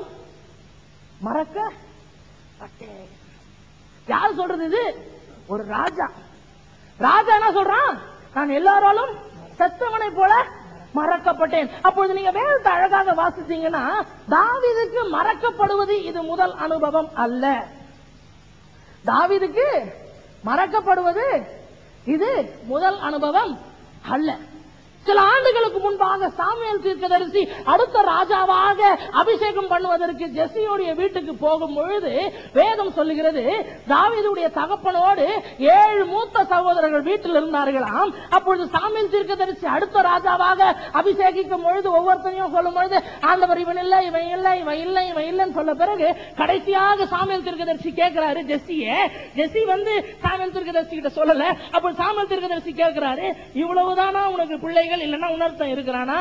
மறக்கப்பட்டேன். யார் சொல்றது இது? ஒரு ராஜா. ராஜா என்ன சொல்றான்? நான் எல்லாராலும் செத்தவனை போல மறக்கப்பட்டேன். அப்பொழுது நீங்க வேதத்தை அழகாக வாசிச்சீங்கன்னா, தாவீதுக்கு மறக்கப்படுவது இது முதல் அனுபவம் அல்ல. தாவீதுக்கு மறக்கப்படுவது இது முதல் அனுபவம் அல்ல. சில ஆண்டுகளுக்கு முன்பாக சாமுவேல் தீர்க்கதரிசி அடுத்த ராஜாவாக அபிஷேகம் பண்ணுவதற்கு ஜெஸ்ஸியோடைய வீட்டுக்கு போகும் பொழுது வேதம் சொல்லுகிறது, தாவீதுடைய தகப்பனோடு 7 மூத்த சகோதரர்கள் வீட்டில் இருந்தார்களாம். அப்பொழுது சாமுவேல் தீர்க்கதரிசி அடுத்த ராஜாவாக அபிஷேகிக்கும் பொழுது ஒவ்வொருத்தரையும் சொல்லும் பொழுது, ஆண்டவர் இவன் இல்லை, இவன் இல்லை, இவன் இல்லை, இவன் இல்லைன்னு சொல்ல பிறகு கடைசியாக சாமுவேல் தீர்க்கதரிசி கேட்கிறாரு ஜெஸ்ஸியே. ஜெஸ்ஸி வந்து சாமுவேல் தீர்க்கதரிசி கிட்ட சொல்லல. அப்ப சாமுவேல் தீர்க்கதரிசி கேட்கிறாரு, இவ்வளவுதானா உனக்கு பிள்ளைகள், இல்லன்னா உணர்த்தம் இருக்கிறானா?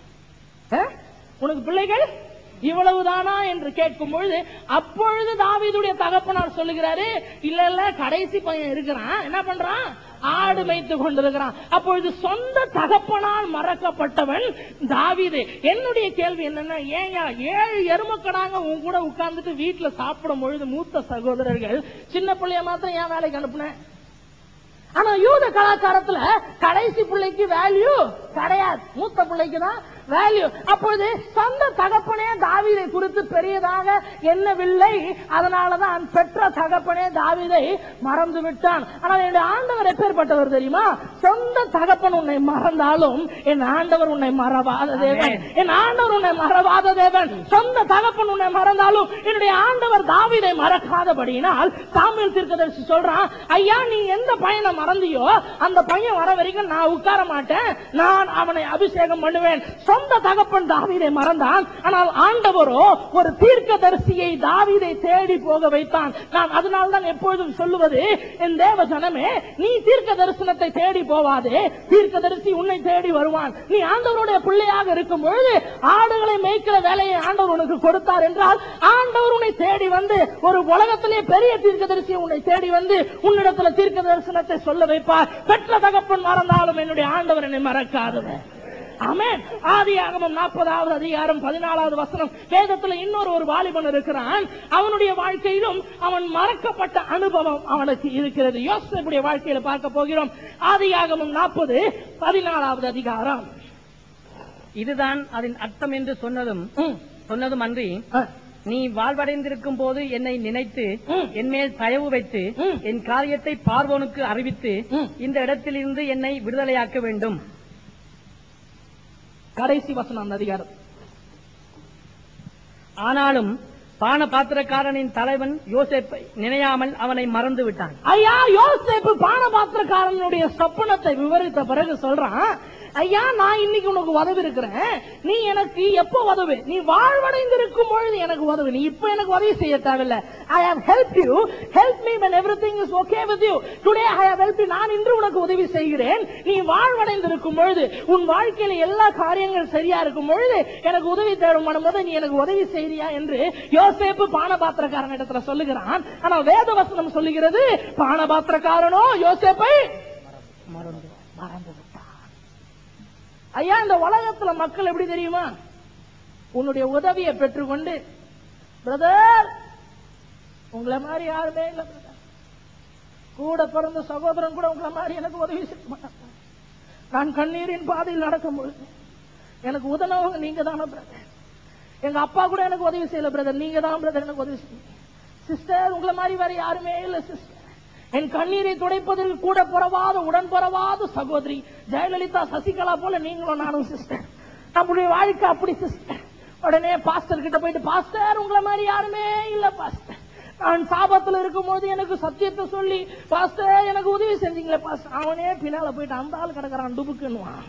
உனக்கு பிள்ளைகள் இவ்வளவுதானா என்று கேட்கும் பொழுது, அப்பொழுது தாவீதுடைய தகப்பனார் சொல்லுகிறாரு, இல்ல இல்ல கடைசி பையன் இருக்கிறான், என்ன பண்றான்? ஆடு மேய்த்து கொண்டிருக்கிறான். அப்பொழுது சொந்த தகப்பனால் மறக்கப்பட்டவன் தாவீது. என்னுடைய கேள்வி என்னன்னா, ஏயா 7 எருமக்கடாங்க உன் கூட உட்கார்ந்துட்டு வீட்டுல சாப்பிடும் பொழுது மூத்த சகோதரர்கள் சின்ன பிள்ளைய மாத்திரம் ஏன் வேலைக்கு அனுப்புன? ஆனா யூத கலாச்சாரத்துல கடைசி பிள்ளைக்கு வேல்யூ கிடையாது, மூத்த பிள்ளைக்கு தான் வேல்யூ. அப்பொழுது சொந்த தகப்பனே தாவீதை குறித்து பெரியதாக எண்ணவில்லை. அதனாலதான் பெற்ற தகப்பனே தாவீதை மறந்து விட்டான். ஆனால் என்னுடைய ஆண்டவர் எப்பேற்பட்டவர் தெரியுமா? சொந்த தகப்பன் உன்னை மறந்தாலும் என் ஆண்டவர் உன்னை மறவாத தேவன். என் ஆண்டவர் உன்னை மறவாத தேவன். சொந்த தகப்பன் உன்னை மறந்தாலும் என்னுடைய ஆண்டவர் தாவீதை மறக்காதபடியினால் சாமுவேல் தீர்க்கதரிசி சொல்றான், ஐயா நீ எந்த பையனை மறந்தியோ அந்த பையன் வர வரைக்கும் நான் உட்கார மாட்டேன், நான் அவனை அபிஷேகம் பண்ணுவேன். சொந்த தகப்பன் தாவீதை மறந்தான், ஆனால் ஆண்டவரோ ஒரு தீர்க்கதரிசியை தாவீதை தேடி போக வைத்தான். நான் அதனால்தான் எப்பொழுதும் சொல்லுவது, என் தேவ ஜனமே, நீ தீர்க்க தரிசனத்தை தேடி போவாதே, தீர்க்கதரிசி உன்னை தேடி வருவான். நீ ஆண்டவருடைய பிள்ளையாக இருக்கும் பொழுது ஆடுகளை மேய்க்கிற வேலையை ஆண்டவர் உனக்கு கொடுத்தார் என்றால், ஆண்டவர் உன்னை தேடி வந்து ஒரு உலகத்திலே பெரிய தீர்க்கதரிசியை உன்னை தேடி வந்து உன்னிடத்துல தீர்க்க தரிசனத்தை சொல்ல வைப்பார். பெற்ற தகப்பன் மறந்தாலும் என்னுடைய ஆண்டவர் என்னை மறக்காதவர். ஆமென். ஆதியாகமம் 40வது அதிகாரம் 14வது வசனம். வேதத்துல இன்னொரு வாலிபன் இருக்கிறான். அவனுடைய வாழ்க்கையிலும் அவன் மறக்கப்பட்ட அனுபவம் அவனுக்கு இருக்கிறது. யோசேப்புடைய வாழ்க்கையில பார்க்க போகிறோம். ஆதியாகமம் 40:14வது அதிகாரம். இதுதான் அதன் அர்த்தம் என்று சொன்னதும் அன்றி, நீ வாழ்வடைந்திருக்கும் போது என்னை நினைத்து என் மேல் தயவு வைத்து என் காரியத்தை பார்வோனுக்கு அறிவித்து இந்த இடத்திலிருந்து என்னை விடுதலையாக்க வேண்டும். கடைசி வசனம் அந்த அதிகாரம். ஆனாலும் பான பாத்திரக்காரனின் தலைவன் யோசேப்பை நினையாமல் அவனை மறந்து விட்டான். ஐயா, யோசேப்பு பான பாத்திரக்காரனுடைய சொப்பனத்தை விவரித்த பிறகு சொல்றான், ஐயா நான் இன்னைக்கு உனக்கு உதவி இருக்கிறேன், நீ எனக்கு எப்போ உதவு? நீ வாழ்வடைந்திருக்கும் பொழுது எனக்கு உதவு. நீ இப்ப எனக்கு உதவி செய்ய தேவையில்லை. I have helped you. Help me when everything is okay with you. Today I have helped you. நான் இன்று உனக்கு உதவி செய்கிறேன். நீ வாழ்வடைந்திருக்கும் பொழுது, உன் வாழ்க்கையில எல்லா காரியங்கள் சரியா இருக்கும் பொழுது எனக்கு உதவி தேடும் போது நீ எனக்கு உதவி செய்றியா என்று யோசேப்பு பானபாத்திரக்காரன் இடத்துல சொல்லுகிறான். ஆனா வேத வசனம் சொல்லுகிறது, பானபாத்திரக்காரனோ யோசேப்பை மறந்து விட்டான். ஐயா, இந்த உலகத்துல மக்கள் எப்படி தெரியுமா? உன்னுடைய உதவியை பெற்றுக்கொண்டு, பிரதர் உங்களை மாதிரி யாருமே இல்ல பிரதர், கூட பிறந்த சகோதரன் கூட உங்களை மாதிரி எனக்கு உதவி செய்ய மாட்டாங்க. நான் கண்ணீரின் பாதையில் நடக்கும் பொழுது எனக்கு உதவினவங்க நீங்க தானே பிரதர். எங்க அப்பா கூட எனக்கு உதவி செய்யல பிரதர், நீங்க தான் பிரதர் எனக்கு உதவி செய்யுங்க. சிஸ்டர் உங்களை மாதிரி வேற யாருமே இல்ல சிஸ்டர். என் கண்ணீரை துடைப்பதற்கு கூட பிறவாத உடன் பிறவாத சகோதரி ஜெயலலிதா சசிகலா போல நீங்களும் நானும் சிஸ்டர். நம்முடைய வாழ்க்கை அப்படி சிஸ்டர். உடனே பாஸ்டர் கிட்ட போயிட்டு, பாஸ்டர் உங்களை மாதிரி யாருமே இல்ல பாஸ்டர், நான் சாபத்துல இருக்கும் போது எனக்கு சத்தியத்தை சொல்லி பாஸ்டர் எனக்கு உதவி செஞ்சீங்களே பாஸ்டர். அவனே பின்னால போயிட்டு அந்த ஆள் கிடக்குறான் டுபுக்குன்னுவான்.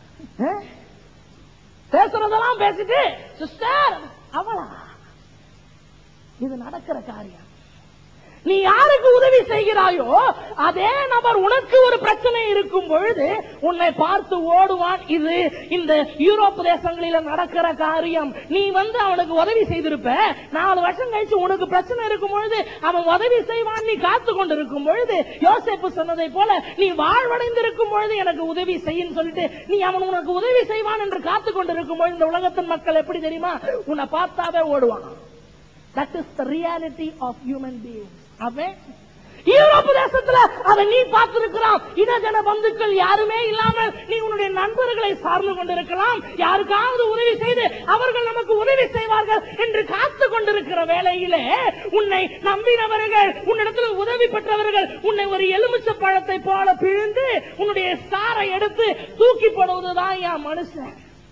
பேசுறதெல்லாம் பேசிட்டு சிஸ்டர் அவளா? இது நடக்கிற காரியம். நீ யாருக்கு உதவி செய்கிறாயோ அதே நபர் உனக்கு ஒரு பிரச்சனை இருக்கும் பொழுது உன்னை பார்த்து ஓடுவான். இது இந்த யூரோப் தேசங்களில் நடக்கிற காரியம். நீ அவனுக்கு உதவி செய்திருப்ப, 4 வருஷம் கழிச்சு உனக்கு பிரச்சனை இருக்கும் பொழுது அவன் உதவி செய்வான். நீ காத்து கொண்டிருக்கும் பொழுது யோசேப்பு சொன்னதை போல நீ வாழ்வடைந்திருக்கும் பொழுது எனக்கு உதவி செய்யும் சொல்லிட்டு நீ அவன் உனக்கு உதவி செய்வான் என்று காத்து கொண்டிருக்கும் பொழுது இந்த உலகத்தின் மக்கள் எப்படி தெரியுமா? உன்னை பார்த்தாவே ஓடுவான். That is the reality of human beings. அவன் யூரோப் தேசத்துல அதை நீ பார்த்திருக்கிறான். இனஜன பந்துக்கள் யாருமே இல்லாமல் நீ உன்னுடைய நண்பர்களை சார்ந்து கொண்டிருக்கலாம். யாருக்காவது உதவி செய்து அவர்கள் நமக்கு உதவி செய்வார்கள் என்று காத்து கொண்டிருக்கிற வேளையிலே உன்னை நம்பினவர்கள், உன்னிடத்தில் உதவி பெற்றவர்கள் உன்னை ஒரு எலுமிச்சை பழத்தை போல பிழிந்து உன்னுடைய சாரை எடுத்து தூக்கி போடுவதுதான் என் மனுஷன்.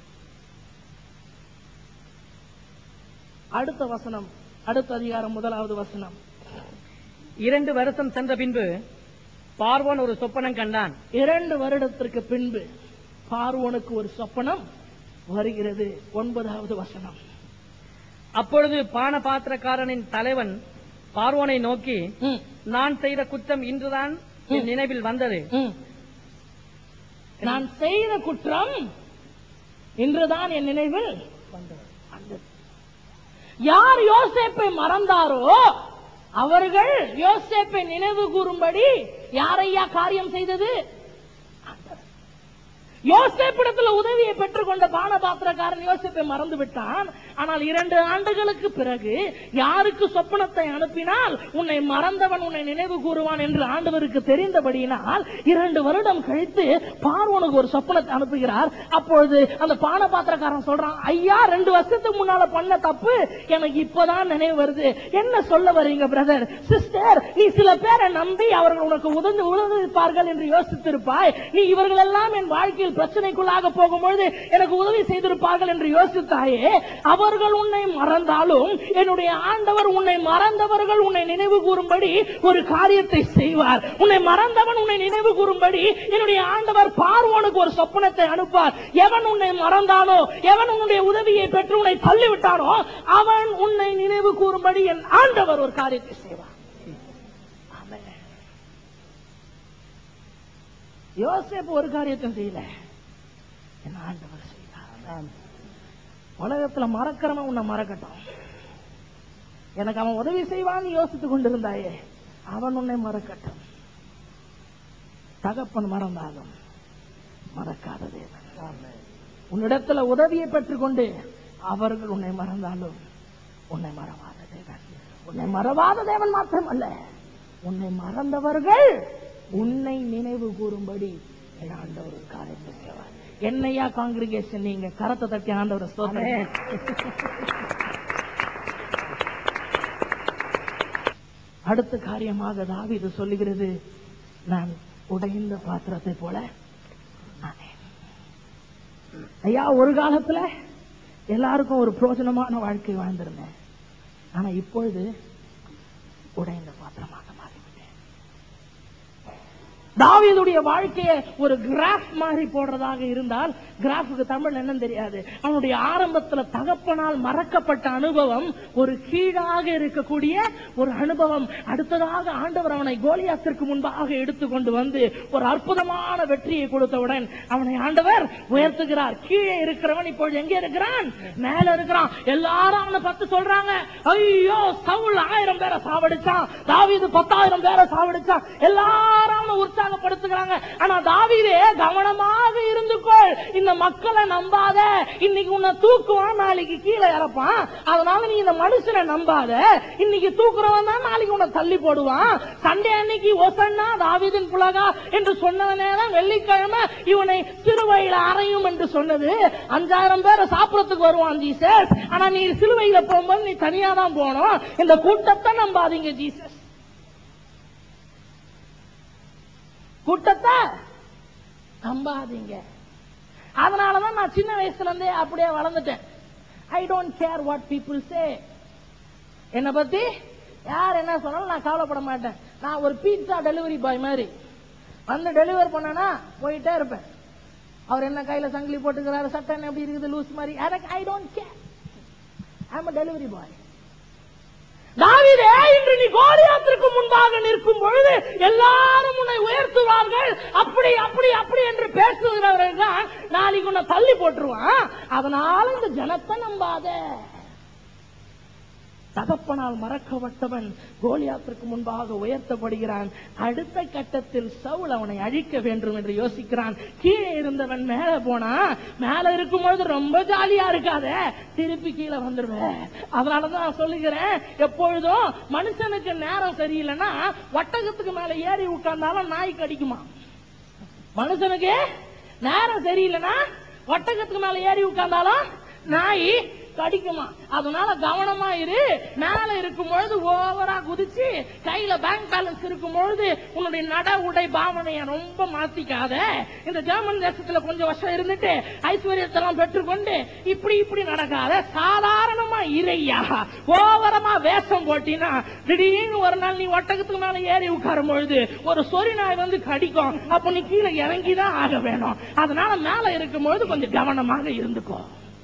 அடுத்த வசனம், அடுத்த அதிகாரம் 1வது வசனம். 2 வருஷம் சென்ற பின்பு பார்வோன் ஒரு சொப்பனம் கண்டான். 2 வருடத்திற்கு பின்பு பார்வோனுக்கு ஒரு சொப்பனம் வருகிறது. 9வது வசனம். அப்பொழுது பான பாத்திரக்காரனின் தலைவன் பார்வோனை நோக்கி, நான் செய்த குற்றம் இன்றுதான் என் நினைவில் வந்தது. நான் செய்த குற்றம் இன்றுதான் என் நினைவில் வந்தது. யார் யோசேப்பை மறந்தாரோ அவர்கள் யோசேப்பை நினைவு கூறும்படி யாரையா காரியம் செய்தது? யோசேப்பிடத்துல உதவியை பெற்றுக்கொண்ட பானபாத்திரக்காரன் யோசேப்பை மறந்து விட்டான். ஆனால் 2 ஆண்டுகளுக்கு பிறகு யாருக்கு சொப்பனத்தை அனுப்பினால் உன்னை மறந்தவன் உன்னை நினைவு கூறுவான் என்று ஆண்டவருக்கு தெரிந்தபடியினால் 2 வருடம் கழித்து பார்வோனுக்கு ஒரு சொப்பனத்தை அனுப்புகிறார். அப்பொழுது அந்த பானபாத்திரக்காரன் சொல்றான், ஐயா 2 வருஷத்துக்கு முன்னால பண்ண தப்பு எனக்கு இப்பதான் நினைவு வருது. என்ன சொல்ல வரீங்க பிரதர் சிஸ்டர்? நீ சில பேரை நம்பி அவர்கள் உனக்கு உதவிப்பார்கள் என்று யோசித்திருப்பாய். நீ இவர்கள் எல்லாம் என் வாழ்க்கையில் பிரச்சனைக்குள்ளாக போகும்பொழுது எனக்கு உதவி செய்திருப்பார்கள் என்று யோசித்தாயே. அவர்கள் உன்னை மறந்தாலும் என்னுடைய ஆண்டவர் உன்னை மறந்தவர்கள் உன்னை நினைவு கூறும்படி ஒரு காரியத்தை செய்வார். உன்னை மறந்தவன் உன்னை நினைவு கூறும்படி என்னுடைய ஆண்டவர் பார்வோனுக்கு ஒரு சொப்பனத்தை அனுப்பார். எவன் உன்னை மறந்தானோ, எவன் உன்னுடைய உதவியை பெற்று உன்னை தள்ளிவிட்டானோ அவன் உன்னை நினைவு கூறும்படி என் ஆண்டவர் ஒரு காரியத்தை செய்வார். யோசேப்பு ஒரு காரியத்தை செய்யல, என் ஆண்டவர் செய்தார். உலகத்துல மறக்கிறவன் உன்னை மறக்கட்டும். எனக்கு அவன் உதவி செய்வான்னு யோசித்துக் கொண்டிருந்தாயே, அவன் உன்னை மறக்கட்டும். தகப்பன் மறந்தாலும் மறக்காத தேவன். உன்னிடத்துல உதவியை பெற்றுக்கொண்டு அவர்கள் உன்னை மறந்தாலும் உன்னை மறவாத தேவன். உன்னை மறவாத தேவன் மாத்திரம் அல்ல, உன்னை மறந்தவர்கள் உன்னை நினைவு கூறும்படி ஆண்டவர் ஒரு காரியத்தை செய்வார். என்னையா காங்கிரிகேஷன், நீங்க கரத்தை தட்டி ஆண்டவர் ஸ்தோத்திரம். அடுத்த காரியமாக தாவீது சொல்லுகிறது, நான் உடைந்த பாத்திரத்தை போல நானே. ஐயா, ஒரு காலத்துல எல்லாருக்கும் ஒரு பிரயோஜனமான வாழ்க்கை வாழ்ந்திருந்தேன். ஆனா இப்பொழுது உடைந்த பாத்திரமாக மாறிவிட்டேன். தாவீதுடைய வாழ்க்கையை ஒரு கிராஃப் மாதிரி போடுறதாக இருந்தால், கிராஃபுக்கு தமிழ் என்னன்னு தெரியாது. அவனுடைய ஆரம்பத்துல தகப்பனால் மறக்கப்பட்ட அனுபவம் ஒரு கீழாக இருக்கக்கூடிய ஒரு அனுபவம். அடுத்ததாக ஆண்டவர் அவனை கோலியாத்திற்கு முன்பாக எடுத்துக்கொண்டு வந்து ஒரு அற்புதமான வெற்றியை கொடுத்தவுடன் அவனை ஆண்டவர் உயர்த்துகிறார். கீழே இருக்கிறவன் இப்பொழுது எங்கே இருக்கிறான்? மேல இருக்கிறான். எல்லாரும் அவனை பார்த்து சொல்றாங்க, ஐயோ சவுல் 1000 பேரை சாவடிச்சான், தாவீது 10,000 பேரை சாவடிச்சான். எல்லாரும் அவனை உற்சாகப்படுத்துகிறாங்க. ஆனா தாவீதே கவனமாக இருந்துக்கொள், இந்த மக்களை நம்பாத. இன்னைக்கு உன்னை தூக்குவான், நாளைக்கு கீழே இறப்பான். அதனால நீ இந்த மனுஷனை நம்பாத. இன்னைக்கு தூக்குறவன் தான் நாளைக்கு உன்னை தள்ளி போடுவான். சண்டே அன்னைக்கு ஒசன்னா தாவீதின் புலகா என்று சொன்னவனே தான் வெள்ளிக்கிழமை இவனை சிலுவையில அறையும் என்று சொன்னது. 5000 பேரை சாப்பிடறதுக்கு வருவான் ஜீசஸ். ஆனா நீ சிலுவையில போகும்போது நீ தனியா தான் போகணும். இந்த கூட்டத்தை நம்பாதீங்க ஜீசஸ், கூட்டத்தை நம்பாதீங்க. அதனாலதான் நான் சின்ன வயசுல இருந்தே அப்படியே வளர்ந்துட்டேன். I don't care what people say. என்ன பத்தி யார் என்ன சொன்னாலும் நான் கவலைப்பட மாட்டேன். நான் ஒரு பீட்சா டெலிவரி பாய் மாதிரி வந்து டெலிவரி பண்ணனா போயிட்டே இருப்பேன். அவர் என்ன கையில சங்கிலி போட்டுக்கிறாரு, சட்டை என்ன எப்படி இருக்குது லூஸ் மாதிரி, I don't care. I am a delivery boy. தாவீதே, இன்று நீ கோலியாத்திற்கு முன்பாக நிற்கும் பொழுது எல்லாரும் உன்னை உயர்த்துவார்கள், அப்படி அப்படி அப்படி என்று பேசுகிறவர்கள் தான் நாளைக்கு உன்னை தள்ளி போட்டுருவான். அதனால இந்த ஜனத்தை நம்பாத. தகப்பனால் மறக்கப்பட்டவன் கோலியாத்திற்கு முன்பாக உயர்த்தப்படுகிறான். அடுத்த கட்டத்தில் சவுல் அவனை அழிக்க வேண்டும் என்று யோசிக்கிறான். கீழே இருந்தவன் மேல போனா, மேல இருக்கும் பொழுது ரொம்ப ஜாலியா இருக்காத, திருப்பி கீழே வந்துடுவேன். அதனாலதான் நான் சொல்லுகிறேன், எப்பொழுதும் மனுஷனுக்கு நேரம் சரியில்லைன்னா ஒட்டகத்துக்கு மேல ஏறி உட்கார்ந்தாலும் நாய் கடிக்குமா? மனுஷனுக்கு நேரம் சரியில்லைன்னா ஒட்டகத்துக்கு மேல ஏறி உட்கார்ந்தாலும் நாய் கடிக்குமா? அதனால கவனமா இரு. மேல இருக்கும் பொழுது ஓவரா குதிச்சு கையில பேங்க் பேலன்ஸ் இருக்கும் பொழுது உன்னுடைய நட உடை பாவனைய ரொம்ப மாத்திக்காத. இந்த ஜெர்மன் தேசத்துல கொஞ்சம் வருஷம் இருந்துட்டு ஐஸ்வர்யத்தெல்லாம் பெற்றுக்கொண்டு இப்படி இப்படி நடக்காத. சாதாரணமா இறையா, ஓவரமா வேஷம் போட்டினா திடீர்னு ஒரு நாள் நீ ஒட்டகத்துக்கு மேல ஏறி உட்காரும் பொழுது ஒரு சொறி நாய் வந்து கடிக்கும். அப்ப நீ கீழே இறங்கிதான் ஆக வேணும். அதனால மேல இருக்கும் பொழுது கொஞ்சம் கவனமாக இருந்துக்கோ.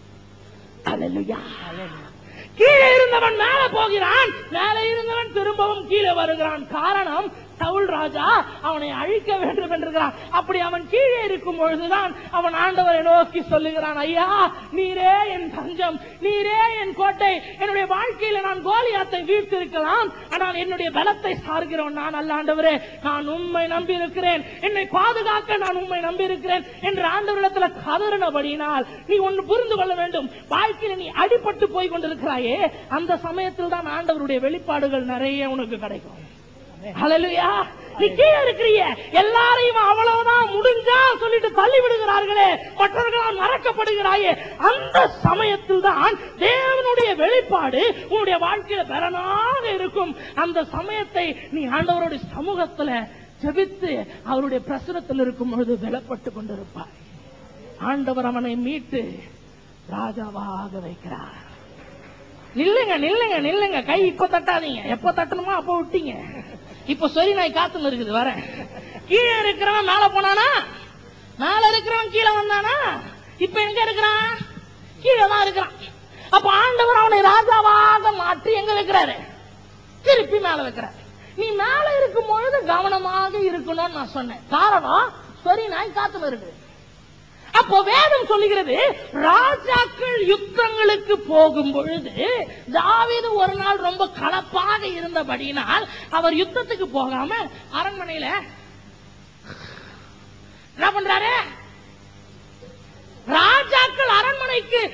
கீழே இருந்தவன் மேல போகிறான், மேல இருந்தவன் திரும்பவும் கீழே வருகிறான். காரணம், சவுல் ராஜா அவனை அழிக்க வேண்டும் என்றான். அப்படி அவன் கீழே இருக்கும் பொழுதுதான் அவன் ஆண்டவரை நோக்கி சொல்லுகிறான், ஐயா நீரே என் தஞ்சம், நீரே என் கோட்டை. என்னுடைய வாழ்க்கையில நான் கோலியாத்தை வீழ்த்திருக்கலாம், ஆனால் என்னுடைய பலத்தை சார்கிறவன் நான் அல்ல ஆண்டவரே. நான் உம்மை நம்பி இருக்கிறேன், என்னை பாதுகாக்க நான் உம்மை நம்பி இருக்கிறேன் என்று ஆண்டவரிடத்துல கதறினபடியினால் நீ ஒன்று புரிந்து கொள்ள வேண்டும். வாழ்க்கையில நீ அடிபட்டு போய் கொண்டிருக்கிறாயே, அந்த சமயத்தில் தான் ஆண்டவருடைய வெளிப்பாடுகள் நிறைய உனக்கு கிடைக்கும். ஹல்லேலூயா. நீ கீழே இருக்கிறீங்க, எல்லாரையும் அவ்வளவுதான் முடிஞ்சா சொல்லிட்டு தள்ளி விடுகிறார்களே, மற்றவர்களால் மறக்கப்படுகிறாயே, அந்த சமயத்தில் தான் தேவனுடைய வெளிப்பாடு உன்னுடைய வாழ்க்கையில பெறனாக இருக்கும். அந்த சமயத்தை நீ ஆண்டவருடைய சமூகத்துல ஜெபித்து அவருடைய பிரசனத்தில் இருக்கும் பொழுது வெளிப்பட்டு கொண்டிருப்பார். ஆண்டவர் அவனை மீட்டு ராஜாவாக வைக்கிறார். நில்லுங்க நில்லுங்க நில்லுங்க, கை இப்ப தட்டாதீங்க, எப்ப தட்டணுமோ அப்ப விட்டீங்க. இப்ப சொரி நாய் காத்துன்னு இருக்குது. வர கீழே இருக்கிறவன் மேல போனானா, மேல இருக்கிறவன் கீழே வந்தானா, இப்ப எங்க இருக்கிறான்? கீழே தான் இருக்கிறான். அப்ப ஆண்டவர் அவனை ராஜாவாக மாற்றி எங்க வைக்கிறாரு? திருப்பி மேல வைக்கிறார். நீ மேல இருக்கும் பொழுது கவனமாக இருக்கணும்னு நான் சொன்னேன். காரணம், சொரி நாய் காத்துன்னு இருக்குது. அப்போ வேதம் சொல்லுகிறது, ராஜாக்கள் யுத்தங்களுக்கு போகும் பொழுது தாவீது ஒரு நாள் ரொம்ப கலப்பாக இருந்தபடியினால் அவர் யுத்தத்துக்கு போகாம அரண்மனையில என்ன பண்றாரு? ராஜாக்கள்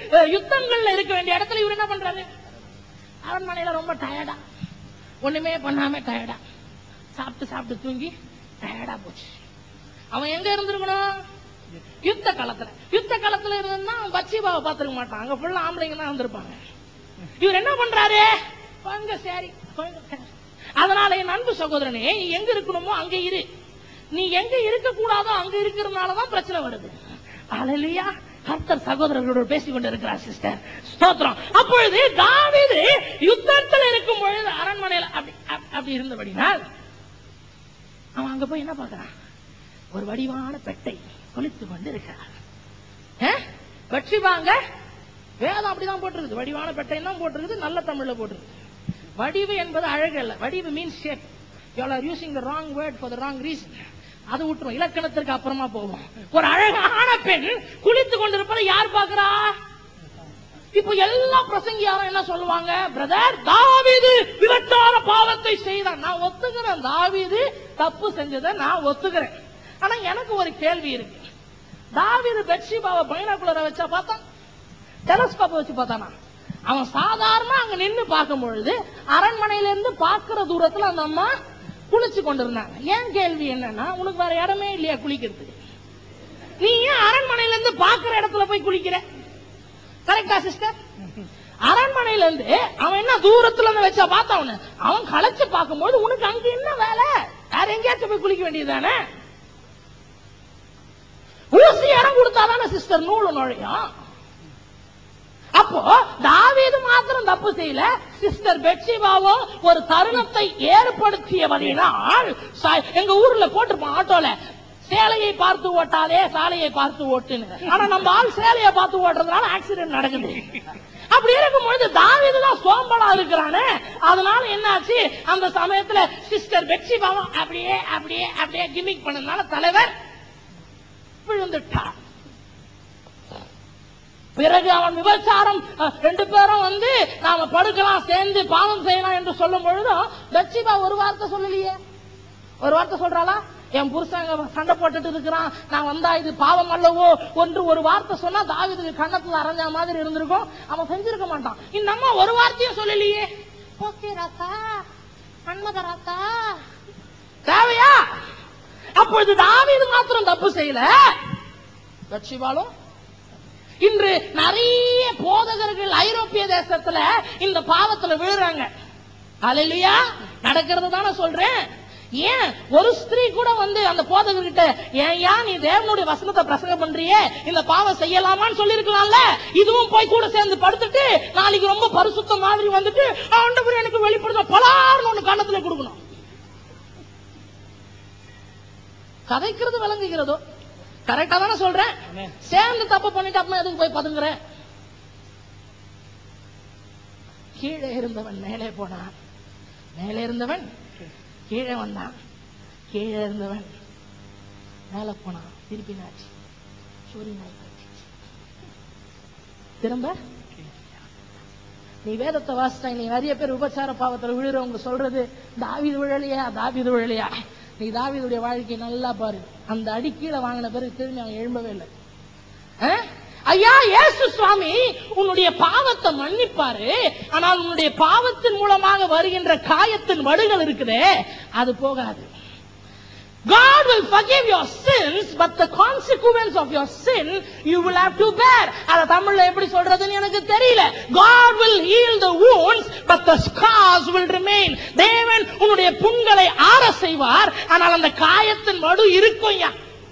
யுத்தங்கள்ல இருக்க வேண்டிய இடத்துல இவர் என்ன பண்றாரு? அரண்மனையில ரொம்ப டயர்டா, ஒண்ணுமே பண்ணாம டயர்டா, சாப்பிட்டு சாப்பிட்டு தூங்கி டயர்டா போச்சு. அவன் எங்க இருந்திருக்கணும்? யுத்த களத்துல. யுத்த களத்துல இருந்தா அவன் பட்சிபாவை பாத்துக்க மாட்டான், அங்க ஃபுல்லா ஆம்பளைங்க தான் வந்திருப்பாங்க. இவர் என்ன பண்றாரு? கொஞ்ச சரி. அதனால என் அன்பு சகோதரனே, நீ எங்க இருக்கணுமோ அங்க இரு. நீ எங்க இருக்க கூடாதோ அங்க இருக்கிறதுனாலதான் பிரச்சனை வருது. அல்லேலூயா. கர்த்தர் சகோதரர்களோடு பேசிக் கொண்டு இருக்கிறார் சிஸ்டர். ஸ்தோத்திரம். அப்பொழுது தாவீது யுத்தத்தில் இருக்கும் பொழுது அரண்மனையில் அப்படி இருந்தபடினால் அவன் அங்க போய் என்ன பார்க்கிறான்? ஒரு வடிவான பெட்டை குளித்துக் கொண்டு இருக்கிறார். பட்சிபாங்க வேதம் அப்படிதான் போட்டிருக்கு. வடிவான பெட்டை தான் போட்டிருக்கு, நல்ல தமிழ்ல போட்டிருக்கு. வடிவு என்பது அழகு அல்ல. வடிவு means shape. You are using the wrong word for the wrong reason. அது விட்டுரும், இலக்கணத்திற்கு அப்புறமா போவோம். ஒரு அழகான பெண் குளித்துக் கொண்டிருப்பதை யார் பார்க்கிறா? இப்போ எல்லா பிரசங்கியாரும் என்ன சொல்லுவாங்க? பிரதர், தாவீது விபச்சார பாவத்தை செய்தான். நான் ஒத்துக்கிறேன், தாவீது தப்பு செஞ்சதை நான் ஒத்துக்கிறேன். ஆனா எனக்கு ஒரு கேள்வி இருக்கு. தாவீது பெத்ஷெபாவை பைனாகுலரை வச்சா பார்த்தான்? டெலஸ்கோப் வச்சு பார்த்தானா? அவன் சாதாரண அங்க நின்று பார்க்கும் பொழுது அரண்மனையில இருந்து பார்க்கிற தூரத்துல அந்த அம்மா குளிச்சு கொண்டிருந்தாங்க. ஏன் கேள்வி என்னன்னா, உனக்கு வேற இடமே இல்லையா குளிக்கிறதுக்கு? நீ ஏன் அரண்மனையில இருந்து பார்க்கிற இடத்துல போய் குளிக்கிற? கரெக்டா சிஸ்டர்? அரண்மனையில இருந்து அவன் என்ன தூரத்துல இருந்து வச்சா பார்த்தான், அவன் களைச்சு பார்க்கும்போது உனக்கு அங்க என்ன வேலை? வேற எங்கேயாச்சும் போய் குளிக்க வேண்டியதுதானே? ஊசி இடம் கொடுத்தாதானே சிஸ்டர் நூல் நுழையும். அப்போ தாவீது மாத்திரம் தப்பு செய்யல, சிஸ்டர் பெத்ஷெபாவோ ஒரு தருணத்தை ஏற்படுத்தியவனால், எங்க ஊர்ல போட்டுருப்பான் ஆட்டோல, சேலையை பார்த்து ஓட்டாதே சாலையை பார்த்து ஓட்டுன்னு. ஆனா நம்ம ஆள் சேலையை பார்த்து ஓட்டுறதுனால ஆக்சிடென்ட் நடக்குது. அப்படி இருக்கும்பொழுது தாவீது தான் சோம்பலா இருக்கிறானே, அதனால என்னாச்சு? அந்த சமயத்துல சிஸ்டர் பெத்ஷெபாவோ அப்படியே அப்படியே அப்படியே கிமிக் பண்ணதுனால தலைவர் விழுந்துட்டார். பிறகு அவன் விபச்சாரம், ரெண்டு பேரும் வந்து நாம படுக்கலாம், சேர்ந்து பாவம் செய்யலாம் என்று சொல்லும் பொழுதும் பெத்ஷெபா ஒரு வார்த்தை சொல்லலையே. ஒரு வார்த்தை சொல்றாளா? என் புருஷன் சண்டை போட்டுட்டு இருக்கிறான், நான் வந்தா இது பாவம் அல்லவோ என்று ஒரு வார்த்தை சொன்னா தாவீதுக்கு கண்ணத்துல அரைஞ்ச மாதிரி இருந்திருக்கும். அவன் செஞ்சிருக்க மாட்டான். இந்த அம்மா ஒரு வார்த்தையும் சொல்லலையே. ஓகே ராத்தா, மன்மத ராத்தா, தேவையா? அப்பொழுது தாவீது மாத்திரம் தப்பு செய்யல, பெத்ஷெபாலும். இன்று நிறைய போதகர்கள் ஐரோப்பிய தேசத்துல இந்த பாவத்துல விழுறாங்க. அல்லேலூயா. நடக்கிறது தானே சொல்றேன். ஏன் ஒரு ஸ்திரீ கூட வந்து அந்த போதகர்கிட்ட, ஏன் நீ தேவனுடைய வசனத்தை பிரசங்கம் பண்றியே, இந்த பாவம் செய்யலாமான்னு சொல்லி இருக்கலாம்ல. இதுவும் போய் கூட சேர்ந்து படுத்துட்டு நாளைக்கு ரொம்ப பரிசுத்த மாதிரி வந்துட்டு ஆண்டவர் எனக்கு வெளிப்படுத்த பலார்னு ஒண்ணு கண்ணத்துல கொடுக்கணும். கதைக்கிறது விளங்குகிறதோ? கரெக்டா தானே சொல்றேன். சேர்ந்து தப்பு பண்ணிட்டு அப்புறம் எதுக்கு போய் பதுங்குற? கீழே இருந்தவன் மேலே போனான், மேலே இருந்தவன் கீழே வந்தான், கீழே இருந்தவன் மேல போனான், திருப்பி நாச்சு சூரியன் திரும்ப. நீ வேதத்தை வாசிச்சா நீ நிறைய பேர் விபச்சார பாவத்துல விழுறவங்க சொல்றது தாவீது விழலையா, தாவீது விழலையா. நீ தாவீதுடைய வாழ்க்கை நல்லா பாரு. அந்த அடி கீழே வாங்கின பிறகு திரும்பி அவன் எழும்பவே இல்லை. ஐயா இயேசு சுவாமி உன்னுடைய பாவத்தை மன்னிப்பாரு, ஆனால் உன்னுடைய பாவத்தின் மூலமாக வருகின்ற காயத்தின் வடுகள் இருக்குதே அது போகாது. God will forgive your sins, but the consequence of your sin you will have to bear. அத தமிழ்ல எப்படி சொல்றதுன்னு எனக்கு தெரியல. God will heal the wounds, but the scars will remain. தேவன் உன்னுடைய புண்களை ஆற செய்வார், ஆனால் அந்த காயத்தின் வடு இருக்கும்யா.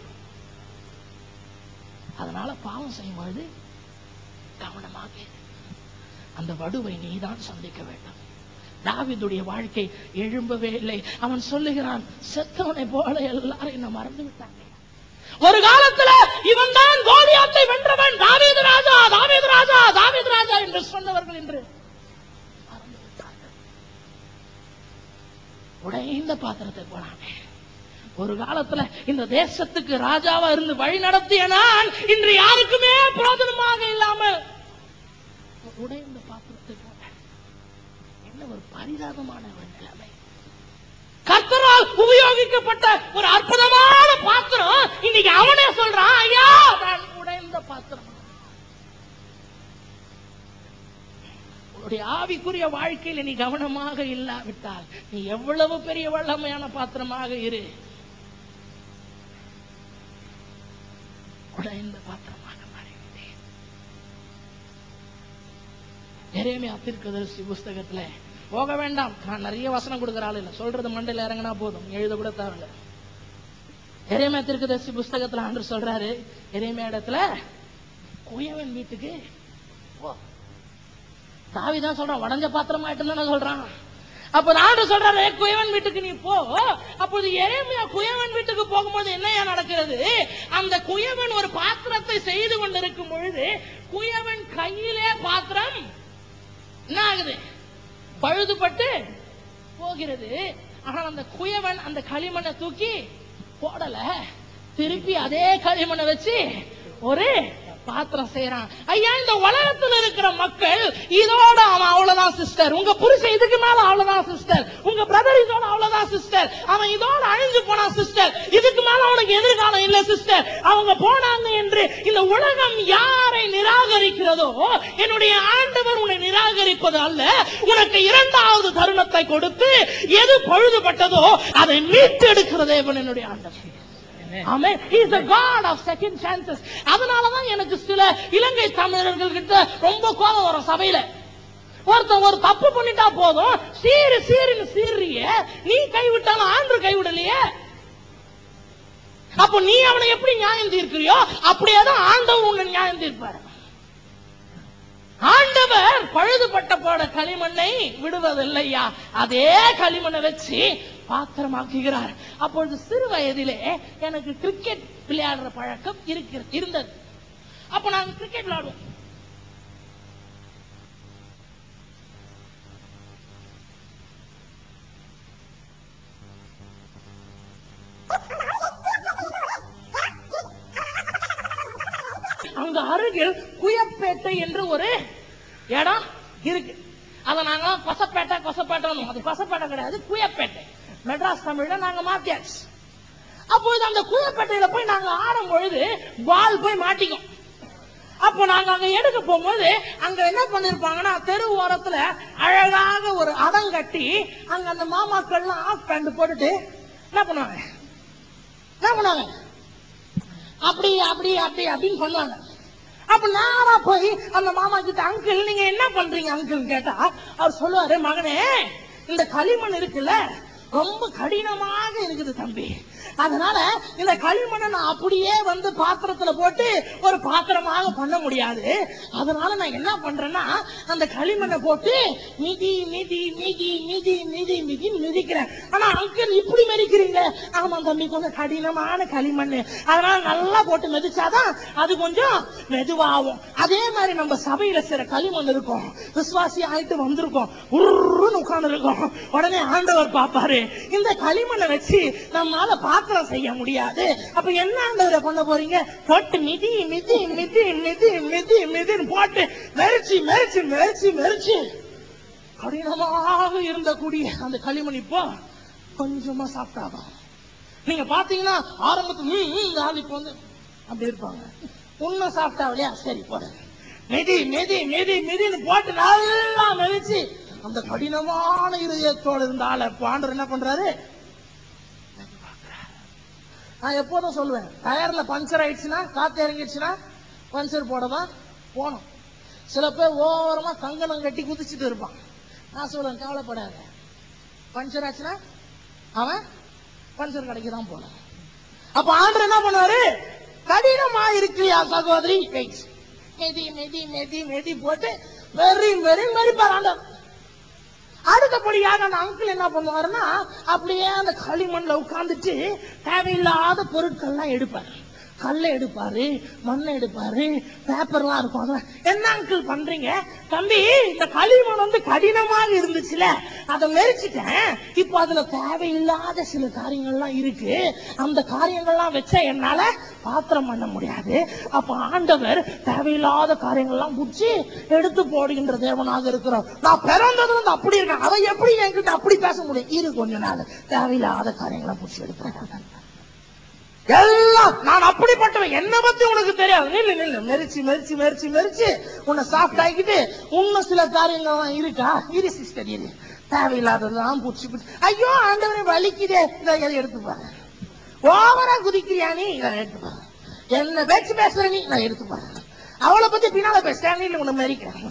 அதனால பாவம் செய்யும்போது கவனமாக அந்த வடுவை நீதான் சந்திக்க வேண்டும். தாவீதுடைய வாழ்க்கை எழும்பவே இல்லை. அவன் சொல்லுகிறான், செத்தவனை போல எல்லாரும் என்ன மறந்து விட்டாங்க. ஒரு காலத்துல இவன் தான் கோலியாத்தை வென்றவன், தாவீது ராஜா, தாவீது ராஜா, தாவீது ராஜா என்று சொன்னவர்கள் என்று மறந்து விட்டார்கள். உடைந்த பாத்திரத்தை போனானே. ஒரு காலத்துல இந்த தேசத்துக்கு ராஜாவா இருந்து வழி நடத்திய நான் இன்று யாருக்குமே பிரயோஜனமாக இல்லாமல் உடைந்த பாத்திரத்தை போன என்ன ஒரு பரிதாபமான ஒரு நிலைமை. கர்த்தரால் உபயோகிக்கப்பட்ட ஒரு அற்புதமான பாத்திரம் இன்னைக்கு அவனே சொல்றான், ஐயா நான் உடைந்த பாத்திரம். உன்னுடைய ஆவிக்குரிய வாழ்க்கையில நீ கவனமாக இல்லாவிட்டால் நீ எவ்வளவு பெரிய வல்லமையான பாத்திரமாக இரு, உடைந்த பாத்திரமாக மாறிவிட்டேன். எரேமியா தீர்க்கதரிசி புஸ்தகத்துல போக வேண்டாம், நான் நிறைய வசனம் கொடுக்கிற ஆள் இல்ல, சொல்றது மண்டையில இறங்கினா போதும், எழுத கூட தேவையில்ல. எரேமியா தீர்க்கதரிசி புஸ்தகத்துல ஆண்டவர் சொல்றாரு, எரேமியா இடத்துல குயவன் வீட்டுக்கு போ. தாவீதான் சொல்றான், உடைஞ்ச பாத்திரமா ஆயிட்டு சொல்றான். அப்ப ஆண்டவர் சொல்றாரு, குயவன் வீட்டுக்கு நீ போ. அப்போது எரேமியா குயவன் வீட்டுக்கு போகும்போது என்னையா நடக்கிறது? அந்த குயவன் ஒரு பாத்திரத்தை செய்து கொண்டிருக்கும் பொழுது குயவன் கையிலே பாத்திரம் என்ன ஆகுது? பழுதுபட்டு போகிறது. ஆனால் அந்த குயவன் அந்த களிமண்ணை தூக்கி போடல, திருப்பி அதே களிமண்ணை வச்சு ஒரு பாத்திரம் செய்யறான். ஐயா, இந்த உலகத்தில் இருக்கிற மக்கள் இதோட அவன் அவ்வளவுதான் சிஸ்டர், உங்க புருஷன் இதுக்கு மேல அவ்வளவுதான் சிஸ்டர், உங்க பிரதர் இதோட அவ்வளவுதான் சிஸ்டர், அவன் இதோட அழிஞ்சு போனான் சிஸ்டர், இதுக்கு மேல அவனுக்கு எதிர்காலம் இல்ல சிஸ்டர், அவங்க போனாங்க என்று இந்த உலகம் யாரை நிராகரிக்கிறதோ என்னுடைய ஆண்டவர் உன்னை நிராகரிப்பது அல்ல, உனக்கு இரண்டாவது தருணத்தை கொடுத்து எது பழுதுபட்டதோ அதை மீட்டு எடுக்கிற தேவன் என்னுடைய ஆண்டவர். Amen. He is the God of second chances. அதனாலதான் எனக்கு சில இலங்கை தமிழர்கள் கிட்ட ரொம்ப கோபம் வரும். சபையில ஒருத்தன் ஒரு தப்பு பண்ணிட்டா போதும், சீருன்னு சீரிய, நீ கைவிட்டாலும் ஆண்டு கைவிடலையே, அப்போ நீ அவனை எப்படி நியாயம் தீர்க்கிறியோ அப்படியேதான் ஆண்டவர் உன்னை நியாயம் தீர்ப்பாரு. ஆண்டவர் பழுதுபட்ட போட களிமண்ணை விடுவதில்லையா, அதே களிமண்ணை வச்சு பாத்திரமாக்குகிறார். அப்பொழுது சிறு வயதிலே எனக்கு கிரிக்கெட் விளையாடுற பழக்கம் இருந்தது. அப்ப நாங்க கிரிக்கெட் விளையாடுவோம். அங்க அருகில் குயப்பேட்டை என்று ஒரு இடம் இருக்கு. அத நாங்க கொசப்பேட்டை அது கொசப்பேட்டை கிடையாது, குயப்பேட்டை. மெட்ராஸ் தமிழ்ல நாங்க மாத்தியாச்சு. அப்போது அந்த குயப்பேட்டையில போய் நாங்க ஆடும் பொழுது பால் போய் மாட்டிக்கும். அப்போ நாங்க அங்க எடுக்க போகும்போது அங்க என்ன பண்ணிருப்பாங்கன்னா, தெரு ஓரத்துல அழகாக ஒரு அடம் கட்டி அங்க அந்த மாமாக்கள்லாம் ஆஃப் பேண்ட் போட்டுட்டு என்ன பண்ணுவாங்க அப்படி அப்படின்னு பண்ணுவாங்க. அப்ப நானா போய் அந்த மாமா கிட்ட, அங்கிள் நீங்க என்ன பண்றீங்க அங்கிள் கேட்டா, அவர் சொல்லுவாரு, மகனே இந்த களிமண் இருக்குல்ல ரொம்ப கடினமாக இருக்குது தம்பி, அதனால இந்த களிமண்ணை நான் அப்படியே வந்து பாத்திரத்துல போட்டு ஒரு பாத்திரமாக பண்ண முடியாது, அதனால நான் என்ன பண்றேன்னா அந்த களிமண்ணை போட்டு மிதி மிதி மிதி மிதி மிதி மிதி மிதிக்கிறேன். ஆனா அங்கிள் இப்படி மிதிக்கிறீங்க? ஆமா தம்பி, கொஞ்சம் கடினமான களிமண், அதனால நல்லா போட்டு மிதிச்சாதான் அது கொஞ்சம் மெதுவாகும். அதே மாதிரி நம்ம சபையில சில களிமண் இருக்கும், விசுவாசி ஆயிட்டு வந்திருக்கோம், உருன்னு உட்கார்ந்து இருக்கோம். உடனே ஆண்டவர் பாப்பாரு, இந்த களிமண்ணை வச்சு நம்மால பாத்திரம் செய்ய முடியாது, அப்ப என்ன ஆண்டவரை பண்ண போறீங்க? போட்டு மிதி மிதி மிதி மிதி மிதி மிதின்னு போட்டு மெரிச்சு மெரிச்சு மெரிச்சு மெரிச்சு கடினமாக இருந்த கூடிய அந்த களிமண் இப்போ கொஞ்சமா சாப்பிட்டாகும். நீங்க பாத்தீங்கன்னா ஆரம்பத்துல ஆள் இப்ப வந்து அப்படி இருப்பாங்க, உன்ன சாப்பிட்டா இல்லையா, சரி போட மிதி மிதி மிதி மிதின்னு போட்டு நல்லா மெரிச்சு அந்த கடினமான இருதயத்தோடு இருந்தால ஆண்டவர் என்ன பண்றாரு? நான் எப்போதும் சொல்லுவேன், டயர்ல பஞ்சர் ஆயிடுச்சுன்னா, காத்து இறங்கிடுச்சுன்னா பஞ்சர் போடதான் போனோம். சில பேர் ஓரமா கங்கணம் கட்டி குதிச்சுட்டு இருப்பான். நான் சொல்லுவேன், கவலைப்படாத, பஞ்சர் ஆச்சுன்னா அவன் பஞ்சர் கடைக்கு தான் போனான். அப்ப ஆண்டவர் என்ன பண்ணாரு? கடினமா இருக்கிறியா சகோதரி, மெதி மெதி மெதி மெதி போட்டு வெறி வெறி மெரிப்பார் ஆண்டவர். அடுத்தபடியாக அந்த அங்கிள் என்ன பண்ணுவாருன்னா, அப்படியே அந்த களிமண்ல உட்கார்ந்துட்டு தேவையில்லாத பொருட்கள்லாம் எடுப்பாரு. கல்லை எடுப்பாரு, மண்ணை எடுப்பாரு, பேப்பர்லாம் இருக்கும். என்ன அங்கிள் பண்றீங்க? தம்பி, இந்த களிமண் வந்து கடினமாக இருந்துச்சுல, அதை மெரிச்சிட்டேன், இப்ப அதுல தேவையில்லாத சில காரியங்கள்லாம் இருக்கு, அந்த காரியங்கள்லாம் வச்சா என்னால பாத்திரம் பண்ண முடியாது. அப்ப ஆண்டவர் தேவையில்லாத காரியங்கள்லாம் புடிச்சு எடுத்து போடுகின்ற தேவனாக இருக்கிறோம். நான் பிறந்தது வந்து அப்படி இருக்கேன், அதை எப்படி என்கிட்ட அப்படி பேச முடியும்? இரு கொஞ்ச நாள், தேவையில்லாத காரியங்கள்லாம் புடிச்சு எடுப்பேன். எல்லாம் நான் அப்படிப்பட்டவன், என்ன பத்தி உனக்கு தெரியாது. நில்லு நில்லு, மெரிச்சு மெரிச்சு மெரிச்சு மெரிச்சு உன்னை சாஃப்ட் ஆகிக்கிட்டு இன்னும் சில காரியங்கள்லாம் இருக்கா. இரு சிஸ்டர் இரு, தேவையில்லாததெல்லாம் பூச்சி பூச்சி. ஐயோ ஆண்டவரே வலிக்குதே, இதை எடுத்துப்பாரு. ஓவரா குதிக்கிறியா நீ, இதை எடுத்துப்பாரு. என்ன பேச்சு பேசுற நீ, நான் எடுத்துப்பாரு. அவளை பத்தி பின்னால பேசுறேன், உன்னை மெரிக்கிறேன்.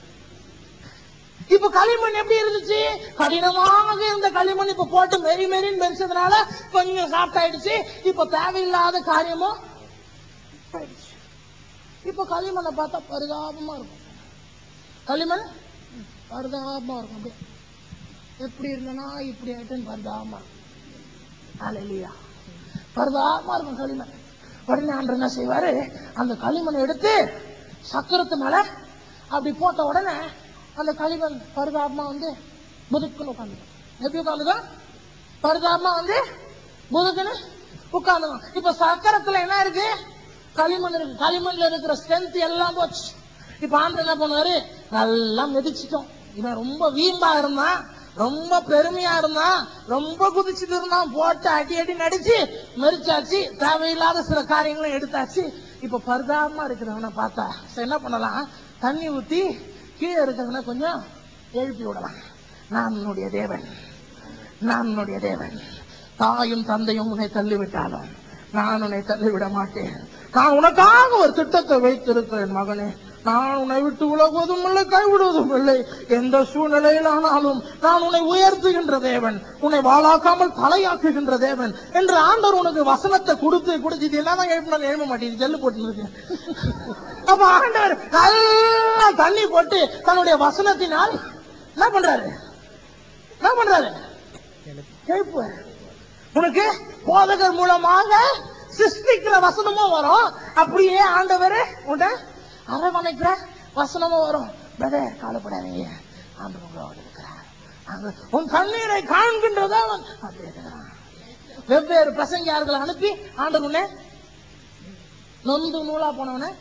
இப்ப களிமண் எப்படி இருந்துச்சு? கடினமாக இருந்த களிமண் இப்ப போட்டு மெரி மெரின்னு மெரிச்சதுனால கொஞ்சம் சாஃப்ட் ஆயிடுச்சு. இப்ப தேவையில்லாத காரியமும் ஆயிடுச்சு. இப்ப களிமண்ணை பார்த்தா பரிதாபமா இருக்கும். களிமண் பரிதாபமா இருக்கும். எப்படி இருந்தனா இப்படி ஆயிட்டுன்னு பரிதாபமா இருக்கும். அல்லேலூயா. பரிதாபமா இருக்கும் களிமண். உடனே ஆண்டவர் என்ன செய்வாரு, அந்த களிமண் எடுத்து சக்கரத்து மேல அப்படி போட்ட உடனே அந்த களிமண் பரிதாபமா வந்து முதுக்குன்னு உட்காந்து. எப்படி உட்காந்துதான்? பரிதாபமா வந்து முதுக்குன்னு உட்காந்துதான். இப்ப சக்கரத்துல என்ன இருக்கு? களிமண் இருக்கு. களிமண்ல இருக்கிற ஸ்ட்ரென்த் எல்லாம் போச்சு. இப்ப ஆண்டவர் என்ன பண்ணுவாரு, நல்லா மிதிச்சிட்டோம். இவன் ரொம்ப வீம்பா இருந்தான், ரொம்ப பெருமையா இருந்தான், ரொம்ப குதிச்சுட்டு இருந்தான், போட்டு அடி அடி நடிச்சு மெரிச்சாச்சு. தேவையில்லாத சில காரியங்களும் எடுத்தாச்சு. இப்ப பரிதாபமா இருக்கிறவன பார்த்தா என்ன பண்ணலாம், தண்ணி ஊத்தி கீழே இருக்கிறவன கொஞ்சம் எழுப்பி விடலாம். நான் உன்னுடைய தேவன், நான் உன்னுடைய தேவன். தாயும் தந்தையும் உன்னை தள்ளிவிட்டாலும் நான் உன்னை தள்ளிவிட மாட்டேன். நான் உனக்காக ஒரு திட்டத்தை வைத்திருக்கிறேன் மகனே. நான் உன்னை விட்டு உலகுவதும் இல்லை, கைவிடுவதும் இல்லை. எந்த சூழ்நிலையிலானாலும் நான் உன்னை உயர்த்துகின்ற தேவன், உன்னை வாழாக்காமல் தலையாக்குகின்ற தேவன் என்று ஆண்டவர் உனக்கு வசனத்தை கொடுத்து கொடுத்து என்னதான் எழுப்ப மாட்டேங்குது, ஜெல்லு போட்டு. அப்ப ஆண்டவர் நல்லா தண்ணி போட்டு தன்னுடைய வசனத்தினால் என்ன பண்றாரு, என்ன பண்றாரு, எழுப்புவார். உனக்கு போதகர் மூலமாக சிருஷ்டிக்கிற வசனமும் வரும், அப்படியே ஆண்டவர் உன்னை அரவணைக்கிற வசனமும் வரும். பிரதர் கவலைப்படாதீங்க, ஆண்டவர் உங்களோட இருக்கிறார். உன் கண்ணீரை காண்கின்றதான் அப்படி இருக்கிறான். வெவ்வேறு பிரசங்கியார்களை அனுப்பி ஆண்டவர் உன்னை நொந்து நூலா போனவன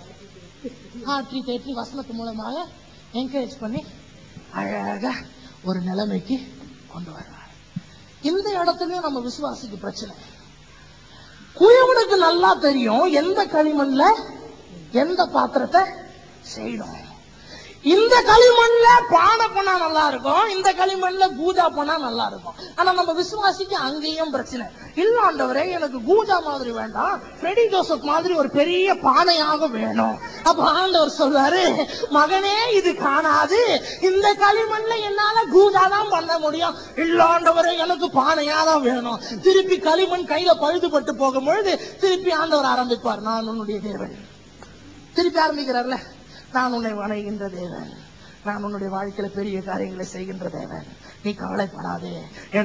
ஆற்றி தேற்றி வசனத்து மூலமாக என்கரேஜ் பண்ணி அழகா ஒரு நிலைமைக்கு கொண்டு வருவார். இந்த இடத்துலயும் நம்ம விசுவாசிக்கு பிரச்சனை. குயவனுக்கு நல்லா தெரியும் எந்த களிமண்ல எந்த பாத்திரத்தை செய்யணும். இந்த களிமண்ல பானை பண்ணா நல்லா இருக்கும், இந்த களிமண்ல பூஜா பண்ணா நல்லா இருக்கும். ஆனா நம்ம விசுவாசிக்கு அங்கேயும் பிரச்சனை. இல்ல ஆண்டவரே, எனக்கு பூஜா மாதிரி வேண்டாம், ஃப்ரெடி ஜோசப் மாதிரி ஒரு பெரிய பானையாக வேணும். அப்ப ஆண்டவர் சொல்றாரு, மகனே இது காணாது, இந்த களிமண்ல என்னால பூஜா தான் பண்ண முடியும். இல்ல ஆண்டவரே, எனக்கு பானையா தான் வேணும். திருப்பி களிமண் கையில பழுதுபட்டு போகும்பொழுது திருப்பி ஆண்டவர் ஆரம்பிப்பார், நான் உன்னுடைய தேவன். திருப்பி ஆரம்பிக்கிறார்ல, நான் உன்னை வணங்குகின்ற தேவன், நான் உன்னுடைய வாழ்க்கையில பெரிய காரியங்களை செய்கின்ற தேவன், நீ கவலைப்படாதே.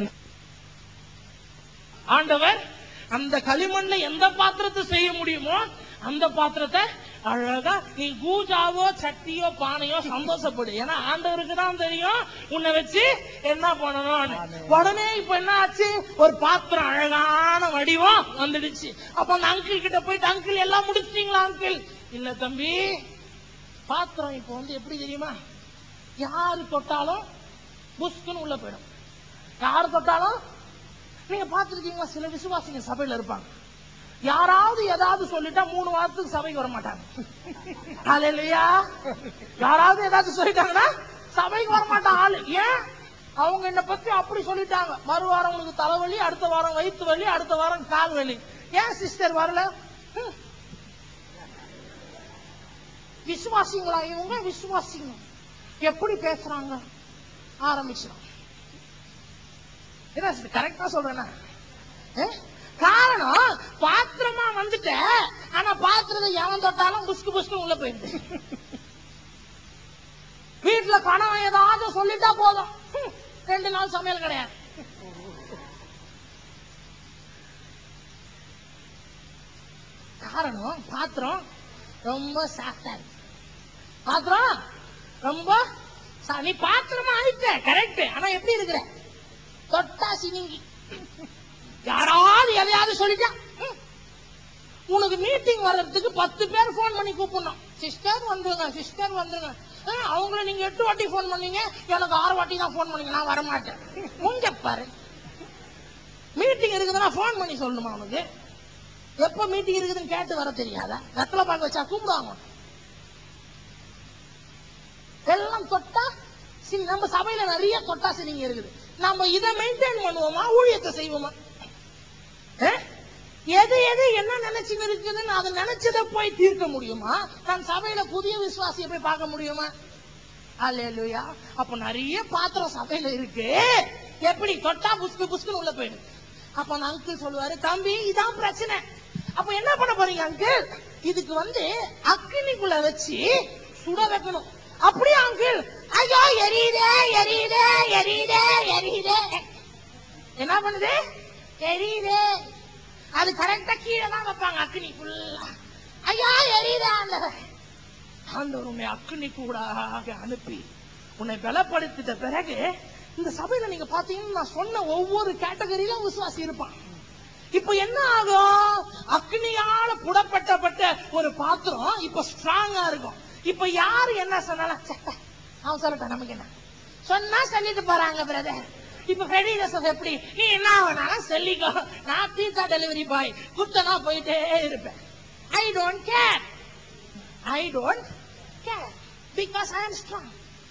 ஆண்டவர் அந்த களிமண்ல எந்த பாத்திரத்தை செய்ய முடியுமோ அந்த பாத்திரத்தை அழகா நீ பூஜாவோ சட்டியோ பானையோ சந்தோஷப்படு. ஏன்னா ஆண்டவருக்கு தான் தெரியும் உன்னை வச்சு என்ன பண்ணணும். உடனே இப்ப என்ன ஆச்சு, ஒரு பாத்திரம் அழகான வடிவம் வந்துடுச்சு. அப்ப அந்த அங்கிள் கிட்ட போயிட்டு, அங்கிள் எல்லாம் முடிச்சிட்டீங்களா அங்கிள்? இல்ல தம்பி, பாத்திரம் இப்ப வந்து எப்படி தெரியுமா, யாரு தொட்டாலும் புஷ்குன்னு உள்ள போயிடும். யாரு தொட்டாலும், நீங்க பாத்துருக்கீங்களா, சில விசுவாசிங்க சபையில இருப்பாங்க, யாராவது ஏதாவது சொல்லிட்டா 3 வாரத்துக்கு சபைக்கு வர மாட்டாங்க. அல்லேலூயா. யாராவது ஏதாவது சொல்லிட்டாங்கன்னா சபைக்கு வர மாட்டான் ஆளு. ஏன்? அவங்க என்ன பத்தி அப்படி சொல்லிட்டாங்க. மறு வாரம் உங்களுக்கு தலைவலி, அடுத்த வாரம் வயிற்று வலி, அடுத்த வாரம் கால் வலி. ஏன் சிஸ்டர் வரல? விசுவாசிங்களா இவங்க? விசுவாசிங்க எப்படி பேசுறாங்க ஆரம்பிச்சிடும். கரெக்டா சொல்றேன். காரணம், பாத்திரமா வந்துட்ட, ஆனா பாத்திரத்தை எவன் தொட்டாலும் புஷ்கு புஷ்கு உள்ள போயிடுது. வீட்டுல கணவன் ஏதாவது சொல்லிட்டா போதும், 2 நாள் சமையல் கிடையாது. காரணம், பாத்திரம் ரொம்ப சாஃப்டா இருக்கு. பாத்திரம் ரொம்ப நீ பாத்திரமா ஆயிட்ட கரெக்ட், ஆனா எப்படி இருக்கிற, தொட்டா சினிங்கி. யாராவது எதையாவது சொல்லிட்டா, உனக்கு மீட்டிங் வர்றதுக்கு 10 பேர் போன் பண்ணி கூப்பிடணும், சிஸ்டர் வந்துருங்க, சிஸ்டர் வந்துருங்க. அவங்கள நீங்க 8 வாட்டி போன் பண்ணீங்க, எனக்கு 6 வாட்டி தான் போன் பண்ணீங்க, நான் வரமாட்டேன். முஞ்ச பாரு, மீட்டிங் இருக்குதுன்னா போன் பண்ணி சொல்லணுமா உனக்கு? எப்ப மீட்டிங் இருக்குதுன்னு கேட்டு வர தெரியாதா? வெத்தலை பாக்க வச்சா கூப்பிடுவாங்க. எல்லாம் தொட்டா நம்ம சபையில நிறைய தொட்டா சரிங்க இருக்குது. நம்ம இதை மெயின்டைன் பண்ணுவோமா, ஊழியத்தை செய்வோமா? எது எது என்ன நினைச்சு இருக்குதுன்னு அதை நினைச்சதை போய் தீர்க்க முடியுமா? நான் சபையில புதிய விசுவாசியை போய் பார்க்க முடியுமா? அல்லேலூயா. அப்ப நிறைய பாத்திரம் சபையில இருக்கு, எப்படி தொட்டா புஸ்கு புஸ்குன்னு உள்ள போயிடு. அப்ப நான் அங்கிள் சொல்லுவாரு, தம்பி இதான் பிரச்சனை. அப்ப என்ன பண்ண போறீங்க அங்கிள்? இதுக்கு அக்கினிக்குள்ள வச்சு சுட வைக்கணும். அப்படியே அங்கிள், ஐயோ எரியுதே எரியுதே எரியுதே எரியுதே. என்ன பண்ணுது? எரியுதே. அது கரெக்டா கீழே தான் வைப்பாங்க அக்கினிக்குள்ள. ஐயா எரியுதே. ஆண்டவர் உன்னை அக்கினி கூட அனுப்பி உன்னை பலப்படுத்திட்ட பிறகு இந்த சபையில நீங்க பாத்தீங்கன்னா நான் சொன்ன ஒவ்வொரு கேட்டகரியிலும் விசுவாசி இருப்பான். இப்ப என்ன ஆகும்? அக்னியால புடப்பட்ட ஒரு பாத்திரம் இப்ப ஸ்ட்ராங்கா இருக்கும். இப்ப யாரு என்ன சொன்னாலும் அவன் சொல்லட்டும், நமக்கு என்ன சொன்னா சொல்லிட்டு போறாங்க பிரதர். இப்ப ஃப்ரெடி ஜோசப் எப்படி, நீ என்ன வேணாலும் சொல்லிக்கோ, நான் பீஸா டெலிவரி பாய் குத்தனா போயிட்டே இருப்பேன். I don't care, I don't care because I am strong.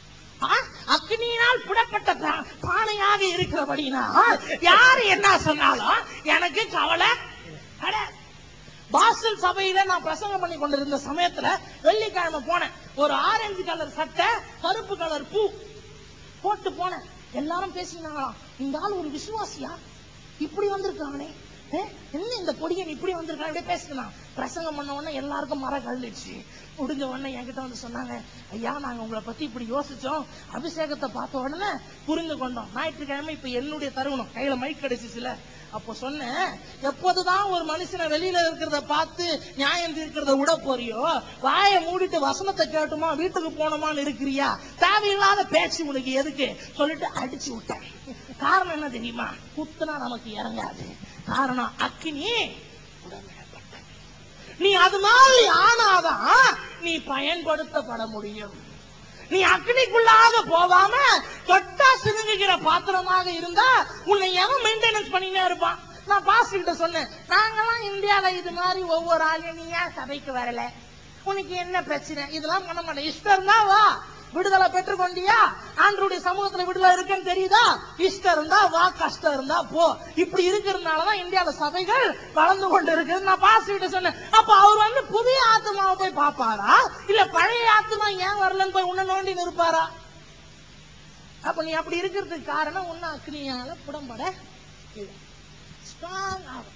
அக்னியினால் புடப்பட்ட பானையாக இருக்கிறபடினா யாரு என்ன சொன்னாலும் எனக்கு கவலை கிடையாது. பாஸ்டல் சபையில நான் பிரசங்கம் பண்ணி கொண்டிருந்த சமயத்துல வெள்ளிக்கிழமை போனேன். ஒரு ஆரஞ்சு கலர் சட்டை, கருப்பு கலர் பூ போட்டு போனேன். எல்லாரும் பேசினாங்களாம், இந்த ஆள் ஒரு விசுவாசியா இப்படி வந்திருக்கானே, என்ன இந்த பொடியன் இப்படி வந்திருக்கான், இப்படியே பேசினான். பிரசங்கம் பண்ண உடனே எல்லாருக்கும் மரம் கழுந்துச்சு. முடிஞ்ச உடனே என்கிட்ட சொன்னாங்க, ஐயா நாங்க உங்களை பத்தி இப்படி யோசிச்சோம், அபிஷேகத்தை பார்த்த உடனே புரிந்து கொண்டோம். ஞாயிற்றுக்கிழமை இப்ப என்னுடைய தருணம், கையில மைக் கிடைச்சிச்சுல. அப்போ சொன்னேன், எப்போதுதான் ஒரு மனுஷனை வெளியில இருக்கிறத பார்த்து நியாயம் தீர்க்கிறத விட போறியோ, வாயை மூடிட்டு வசனத்தை கேட்டுமா வீட்டுக்கு போனோமான்னு இருக்கிறியா? தேவையில்லாத பேச்சு உனக்கு எதுக்கு சொல்லிட்டு அடிச்சு விட்டேன். காரணம் என்ன தெரியுமா? குத்துனா நமக்கு இறங்காது. காரணம் அக்கினி உடன்படப்பட்ட. நீ அது மாதிரி ஆனாதான் நீ பயன்படுத்தப்பட முடியும். நீ அக்னிக்குள்ளாக போகாம தொட்டா சிறுங்குகிற பாத்திரமாக இருந்தா உன்னை எவன் மெயின்டெனன்ஸ் பண்ணினே இருப்பான். நான் பாஸ்டர் கிட்ட சொன்னேன், நாங்கெல்லாம் இந்தியால இது மாதிரி ஒவ்வொரு ஆளையும் நீ ஏன் சபைக்கு வரல, உனக்கு என்ன பிரச்சனை, இதெல்லாம் பண்ண மாட்டேன். இஷ்டம் இருந்தா வா, விடுதலை பெற்றுக்கொண்டியா, ஆண்டவருடைய சமூகத்துல விடுதலை இருக்குன்னு தெரியுதா, இஷ்டம் இருந்தா வா, கஷ்டம் இருந்தா போ. இப்படி இருக்கிறதுனாலதான் இந்தியாவில சபைகள் வளர்ந்து கொண்டு இருக்கு. நான் பாஸ்டர் கிட்ட சொன்னேன், அப்ப அவர் புதிய ஆத்மாவை போய் பாப்பாரா, இல்ல பழைய ஆத்மா ஏன் வரலன்னு போய் உன்ன நோண்டி நிற்பாரா? அப்ப நீ அப்படி இருக்கிறதுக்கு காரணம் உன்ன அக்னியால புடம்பட ஸ்ட்ராங் ஆகும்.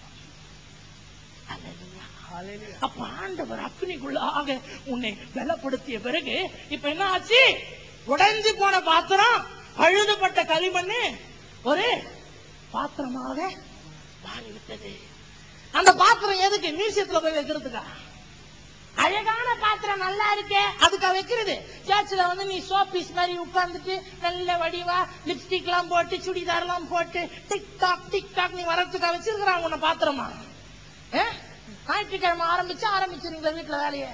அப்ப ஆண்டவர் அக்னிக்குள்ளாக உன்னை பலப்படுத்திய பிறகு இப்ப என்ன ஆச்சு? உடைஞ்சு போன பாத்திரம், பழுதுபட்ட களிமண்ணு ஒரு பாத்திரமாக மாறிவிட்டது. அந்த பாத்திரம் எதுக்கு? மியூசியத்துல போய் வைக்கிறதுக்கா? அழகான பாத்திரம் நல்லா இருக்கே அதுக்காக வைக்கிறது. சர்ச்சில் நீ ஷோபீஸ் மாதிரி உட்கார்ந்துட்டு நல்ல வடிவா லிப்ஸ்டிக் எல்லாம் போட்டு சுடிதார் எல்லாம் போட்டு டிக்டாக் டிக்டாக் நீ வரதுக்காக வச்சிருக்கிறாங்க உன்ன பாத்திரமா? ஞாயிற்றுக்கிழமை ஆரம்பிச்சிருங்களா வீட்டுல வேலையை?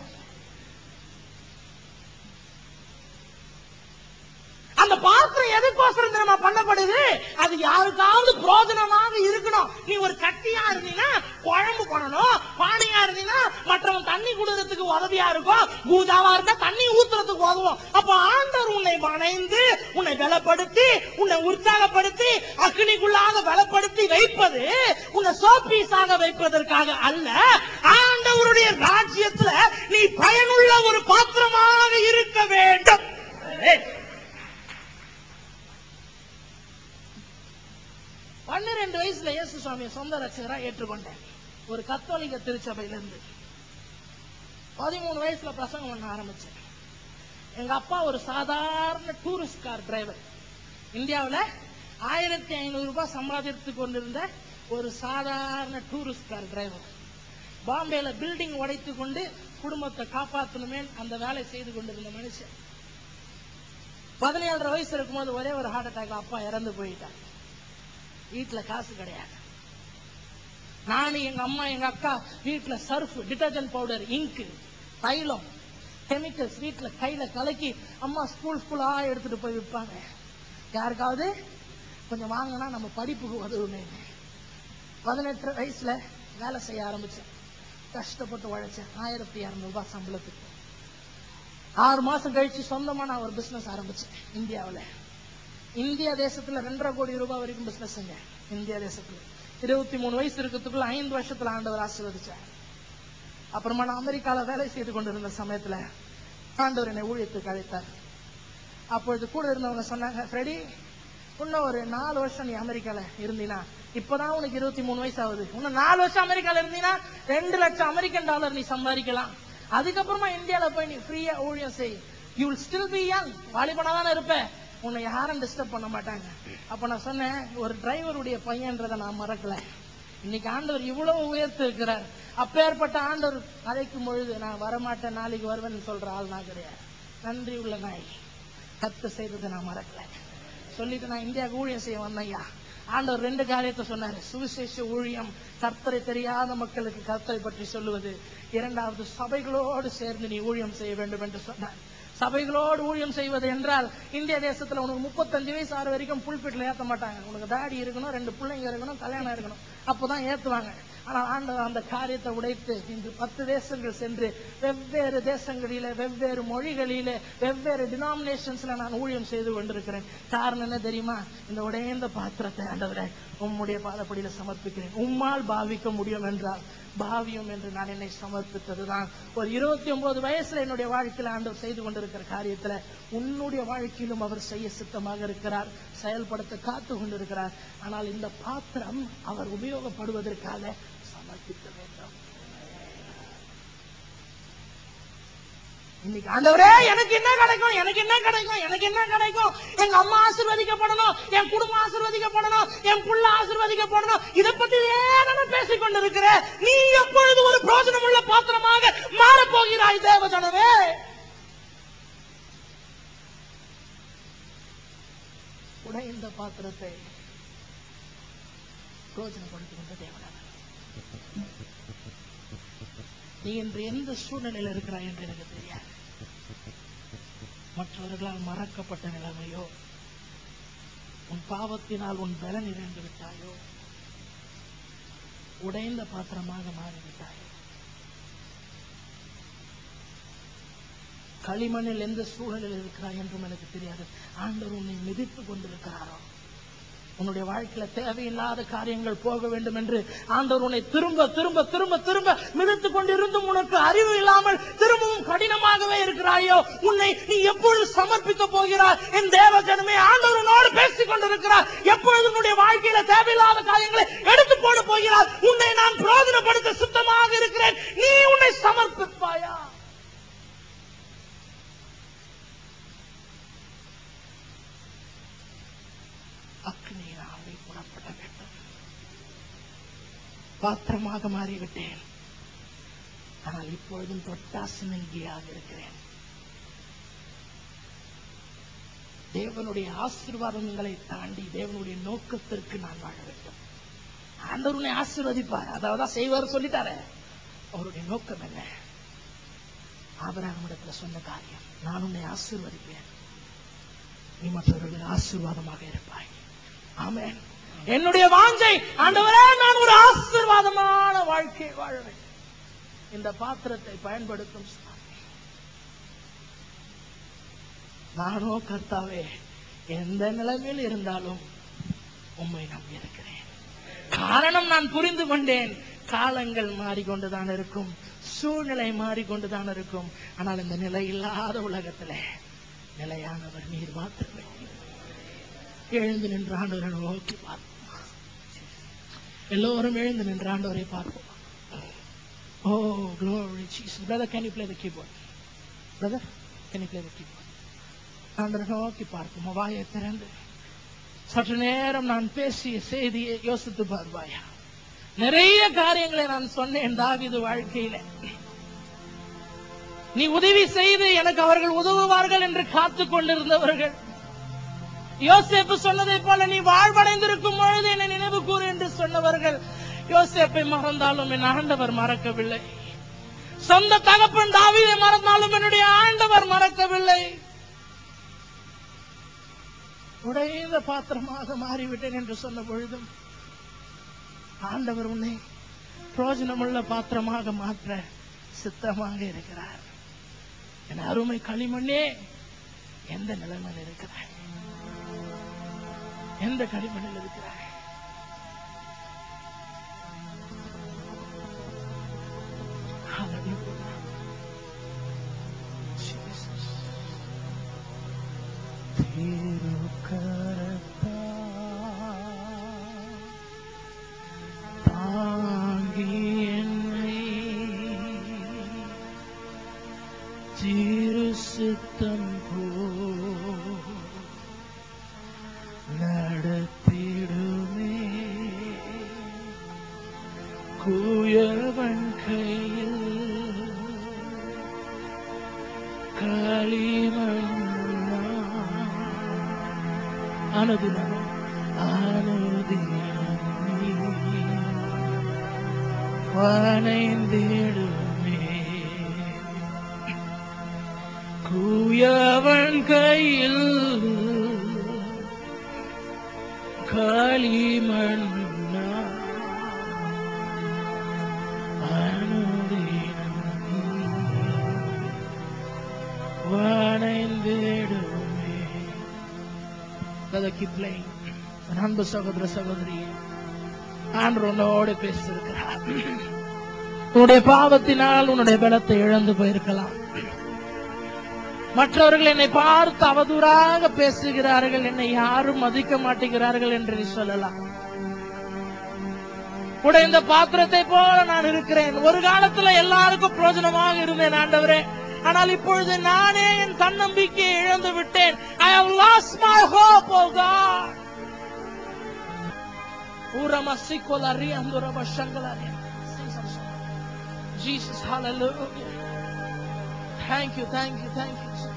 அந்த பாத்திரம் எதுக்கோசரம் தெரியுமா பண்ணப்படுது? அது யாருக்காவது பிரோஜனமாக இருக்கணும். நீ ஒரு கட்டியா இருந்தீங்கன்னா குழம்பு பண்ணணும், பானையா இருந்தீங்கன்னா மற்றவன் தண்ணி குடுறதுக்கு உதவியா இருக்கும், பூஜாவா இருந்தா தண்ணி ஊத்துறதுக்கு உதவும். அப்ப ஆண்டவர் உன்னை வணைந்து உன்னை பலப்படுத்தி உன்னை உற்சாகப்படுத்தி அக்னிக்குள்ளாக பலப்படுத்தி வைப்பது உன்னை சோப்பீஸாக வைப்பதற்காக அல்ல. ஆண்டவருடைய ராஜ்யத்துல நீ பயனுள்ள ஒரு பாத்திரமாக இருக்க வேண்டும். 12 வயசுல இயேசு சுவாமியை சொந்த ரட்சகரா ஏற்றுக்கொண்டேன் ஒரு கத்தோலிக்க திருச்சபையிலிருந்து. 13 வயசுல பிரசங்கம் பண்ண ஆரம்பிச்சேன். எங்க அப்பா ஒரு சாதாரண டூரிஸ்ட் கார் டிரைவர். இந்தியாவில் 1500 ரூபாய் சம்பாதித்து கொண்டிருந்த ஒரு சாதாரண டூரிஸ்ட் கார் டிரைவர். பாம்பேல பில்டிங் உடைத்து கொண்டு குடும்பத்தை காப்பாற்றணுமே அந்த வேலை செய்து கொண்டிருந்த மனுஷன். 17 வயசு இருக்கும்போது ஒரே ஒரு ஹார்ட் அட்டாக்ல அப்பா இறந்து போயிட்டார். வீட்டுல காசு கிடையாது. நானு எங்க அம்மா எங்க அக்கா வீட்டுல சர்ஃப், டிடர்ஜென்ட் பவுடர், இங்க், தைலம், கெமிக்கல்ஸ் வீட்டுல கையில கலக்கி அம்மா ஸ்கூலா எடுத்துட்டு போய் விற்பாங்க. யாருக்காவது கொஞ்சம் வாங்கினா நம்ம படிப்புக்கு உதவுமே. 18 வயசுல வேலை செய்ய ஆரம்பிச்சேன். கஷ்டப்பட்டு உழைச்சேன். 1200 ரூபாய் சம்பளத்துக்கு. 6 மாசம் கழிச்சு சொந்தமா நான் ஒரு பிசினஸ் ஆரம்பிச்சேன் இந்தியாவில். இந்தியா தேசத்துல 2.5 கோடி ரூபாய் வரைக்கும் பிசினஸ் செஞ்சேன். இந்தியா தேசத்துல 23 வயசு இருக்கிறதுக்குள்ள 5 வருஷத்துல ஆண்டவர் ஆசீர்வதிச்சார். அப்புறமா நான் அமெரிக்கால வேலை செய்து கொண்டிருந்த சமயத்துல ஆண்டவர் என்னை ஊழியத்துக்கு அழைத்தார். அப்பொழுது கூட இருந்தவங்க சொன்னாங்க, ஃப்ரெடி, இன்னும் ஒரு 4 வருஷம் நீ அமெரிக்கால இருந்தீனா, இப்பதான் உனக்கு 23 வயசு ஆகுது, இன்னும் 4 வருஷம் அமெரிக்கால இருந்தீனா 2 லட்சம் அமெரிக்கன் டாலர் நீ சம்பாதிக்கலாம். அதுக்கப்புறமா இந்தியால போய் நீ ஃப்ரீயா ஊழியம் செய். You will still be young. வாலிபனா தானே இருப்ப, உன்னை யாரும் டிஸ்டர்ப் பண்ண மாட்டாங்க. அப்ப நான் சொன்னேன், ஒரு டிரைவருடைய பையன்றதை நான் மறக்கல. இன்னைக்கு ஆண்டவர் இவ்வளவு உயர்த்து இருக்கிறார். அப்பேற்பட்ட ஆண்டவர் அழைக்கும் பொழுது நான் வரமாட்டேன், நாளைக்கு வருவேன்னு சொல்ற ஆள் நான் கிடையாது. நன்றி உள்ள நாய். கத்து செய்ததை நான் மறக்கல. சொல்லிட்டு நான் இந்தியாவுக்கு ஊழியம் செய்ய வந்தையா. ஆண்டவர் 2 காரியத்தை சொன்னாரு. சுவிசேஷ ஊழியம், கர்த்தரை தெரியாத மக்களுக்கு கர்த்தரை பற்றி சொல்லுவது. 2வது, சபைகளோடு சேர்ந்து நீ ஊழியம் செய்ய வேண்டும் என்று சொன்னார். சபைகளோடு ஊழியம் செய்வது என்றால், இந்திய தேசத்துல உனக்கு 35 வயசு ஆறு வரைக்கும் புல்பிட்ல ஏத்த மாட்டாங்க. உனக்கு தாடி இருக்கணும், 2 பிள்ளைங்க இருக்கணும், கல்யாணம் இருக்கணும், அப்பதான் ஏத்துவாங்க. ஆனால் ஆண்டவர் அந்த காரியத்தை உடைத்து இன்று 10 தேசங்கள் சென்று வெவ்வேறு தேசங்களிலே, வெவ்வேறு மொழிகளிலே, வெவ்வேறு டினாமினேஷன்ஸ்ல நான் ஊழியம் செய்து கொண்டிருக்கிறேன். காரணம் என்ன தெரியுமா? இந்த உடைந்த பாத்திரத்தை ஆண்டவரே உம்முடைய பாதப்படியில சமர்ப்பிக்கிறேன். உம்மால் பாவிக்க முடியும் என்றால் பாவியம் என்று நான் என்னை சமர்ப்பித்ததுதான். ஒரு 29 வயசுல என்னுடைய வாழ்க்கையில ஆண்டவர் செய்து கொண்டிருக்கிற காரியத்துல உன்னுடைய வாழ்க்கையிலும் அவர் செய்ய சித்தமாக இருக்கிறார், செயல்படுத்த காத்து கொண்டிருக்கிறார். ஆனால் இந்த பாத்திரம் அவர் உபயோகப்படுவதற்காக சமர்ப்பிக்க வேண்டும். இன்னைக்கு ஆண்டவரே எனக்கு என்ன கிடைக்கும், எனக்கு என்ன கிடைக்கும், எனக்கு என்ன கிடைக்கும், எங்க அம்மா ஆசீர்வதிக்கப்படணும், என் குடும்பம் ஆசீர்வதிக்கப்படணும், என் புள்ள ஆசீர்வதிக்கப்படணும், இதை பத்தி நான் பேசிக் கொண்டிருக்கிறேன். நீ எப்பொழுது ஒரு பிரோஜனம் உள்ள பாத்திரமாக மாறப் போகிறாய் தேவஜனமே? உடைந்த பாத்திரத்தை பிரோஜனப்படுத்துகின்ற தேவனாக நீ இன்று எந்த சூழ்நிலையில் இருக்கிறாய் என்று எனக்கு தெரியாது. மற்றவர்களால் மறக்கப்பட்ட நிலைமையோ, உன் பாவத்தினால் உன் பலன் இழந்து விட்டாயோ, உடைந்த பாத்திரமாக மாறிவிட்டாயோ, களிமண்ணில் எந்த சூழலில் இருக்கிறாய் என்றும் எனக்கு தெரியாது. ஆண்டவர் உன்னை மிதித்துக் கொண்டிருக்கிறாரோ, உன்னுடைய வாழ்க்கையில தேவையில்லாத காரியங்கள் போக வேண்டும் என்று ஆண்டவர் உன்னை திரும்ப திரும்ப திரும்ப திரும்ப மிதித்துக் கொண்டிருந்தும் உனக்கு அறிவு இல்லாமல் திரும்பவும் கடினமாகவே இருக்கிறாயோ, உன்னை நீ எப்பொழுது சமர்ப்பிக்க போகிறாய்? என் தேவ ஜனமே, ஆண்டவர் உன்னோடு பேசிக் கொண்டிருக்கிறார். எப்பொழுது உன்னுடைய வாழ்க்கையில தேவையில்லாத காரியங்களை எடுத்து போட போகிறார்? உன்னை நான் பிரயோஜனப்படுத்த சித்தமாக இருக்கிறேன். நீ உன்னை சமர்ப்பிப்பாயா? பாத்திரமாக மாறிவிட்டேன், ஆனால் இப்பொழுதும் தொட்டாசினங்கியாக இருக்கிறேன். தேவனுடைய ஆசீர்வாதங்களை தாண்டி தேவனுடைய நோக்கத்திற்கு நான் வாழ வேண்டும். ஆண்டவர் உன்னை ஆசீர்வதிப்பார், அதாவது செய்வார் சொல்லிட்டாரு. அவருடைய நோக்கம் என்ன? ஆபிரகாமிடத்துல சொன்ன காரியம், நான் உன்னை ஆசீர்வதிப்பேன், நீ மற்றவர்கள் ஆசீர்வாதமாக இருப்பாய். ஆமென். என்னுடைய வாஞ்சை, ஆண்டவரே நான் ஒரு ஆசீர்வாதமான வாழ்க்கை வாழ வேண்டும். இந்த பாத்திரத்தை பயன்படுத்தும் நானோ கர்த்தாவே எந்த நிலைமையில் இருந்தாலும் உம்மை நம்பி இருக்கிறேன். காரணம் நான் புரிந்து கொண்டேன், காலங்கள் மாறிக்கொண்டுதான் இருக்கும், சூழ்நிலை மாறிக்கொண்டுதான் இருக்கும். ஆனால் இந்த நிலை இல்லாத உலகத்துல நிலையானவர் நீர் மாத்திரமே. எழுந்து நின்று ஆண்டவரை நோக்கி பார்ப்போம். எல்லோரும் எழுந்து நின்று ஆண்டவரை பார்ப்போம். Oh, glory Jesus. Brother, can you play the keyboard? Brother, can you play the keyboard? ஆண்டவரை நோக்கி பார்ப்போம். வாயை திறந்து சற்று நேரம் நான் பேசிய செய்தியை யோசித்து பார்ப்பாயா? நிறைய காரியங்களை நான் சொன்னேன் தாவீது வாழ்க்கையில. நீ உதவி செய்து எனக்கு அவர்கள் உதவுவார்கள் என்று காத்துக் கொண்டிருந்தவர்கள், யோசேப்பு சொன்னதை போல நீ வாழ்வடைந்திருக்கும் பொழுது என்னை நினைவு கூறு என்று சொன்னவர்கள், யோசேப்பை மறந்தாலும் என் ஆண்டவர் மறக்கவில்லை. சொந்த தகப்பன் தாவீதை மறந்தாலும் என்னுடைய ஆண்டவர் மறக்கவில்லை. உடைந்த பாத்திரமாக மாறிவிட்டேன் என்று சொன்ன பொழுதும் ஆண்டவர் உன்னை பிரயோஜனமுள்ள பாத்திரமாக மாற்ற சித்தமாக இருக்கிறார். என் அருமை களிமண்ணே, எந்த நிலைமையில் இருக்கிறாய்? எந்த களிமண்ணில் இருக்கிறாய்? தாங்கி என்னை திரு சித்தம் நடத்திடுமே. குயவன் கையில் களிமண் அனுதினம் வனைந்திடுமே. குயவன் கையில் களிமண் அனுதினம் வனைந்திடுமே. Keep playing. அன்பு சகோதர சகோதரி, ஆண்டவர் உன்னோடு பேசியிருக்கிறார். உன்னுடைய பாவத்தினால் உன்னுடைய பலத்தை இழந்து போயிருக்கலாம். மற்றவர்கள் என்னை பார்த்து அவதூறாக பேசுகிறார்கள், என்னை யாரும் மதிக்க மாட்டேங்கிறார்கள் என்று நீ சொல்லலாம். உடைய பாத்திரத்தை போல நான் இருக்கிறேன். ஒரு காலத்துல எல்லாருக்கும் பிரயோஜனமாக இருந்தேன் ஆண்டவரே, ஆனால் இப்பொழுது நானே என் தன்னம்பிக்கையை இழந்து விட்டேன். I have lost my hope, oh God. Jesus, hallelujah. Thank you, thank you, thank you.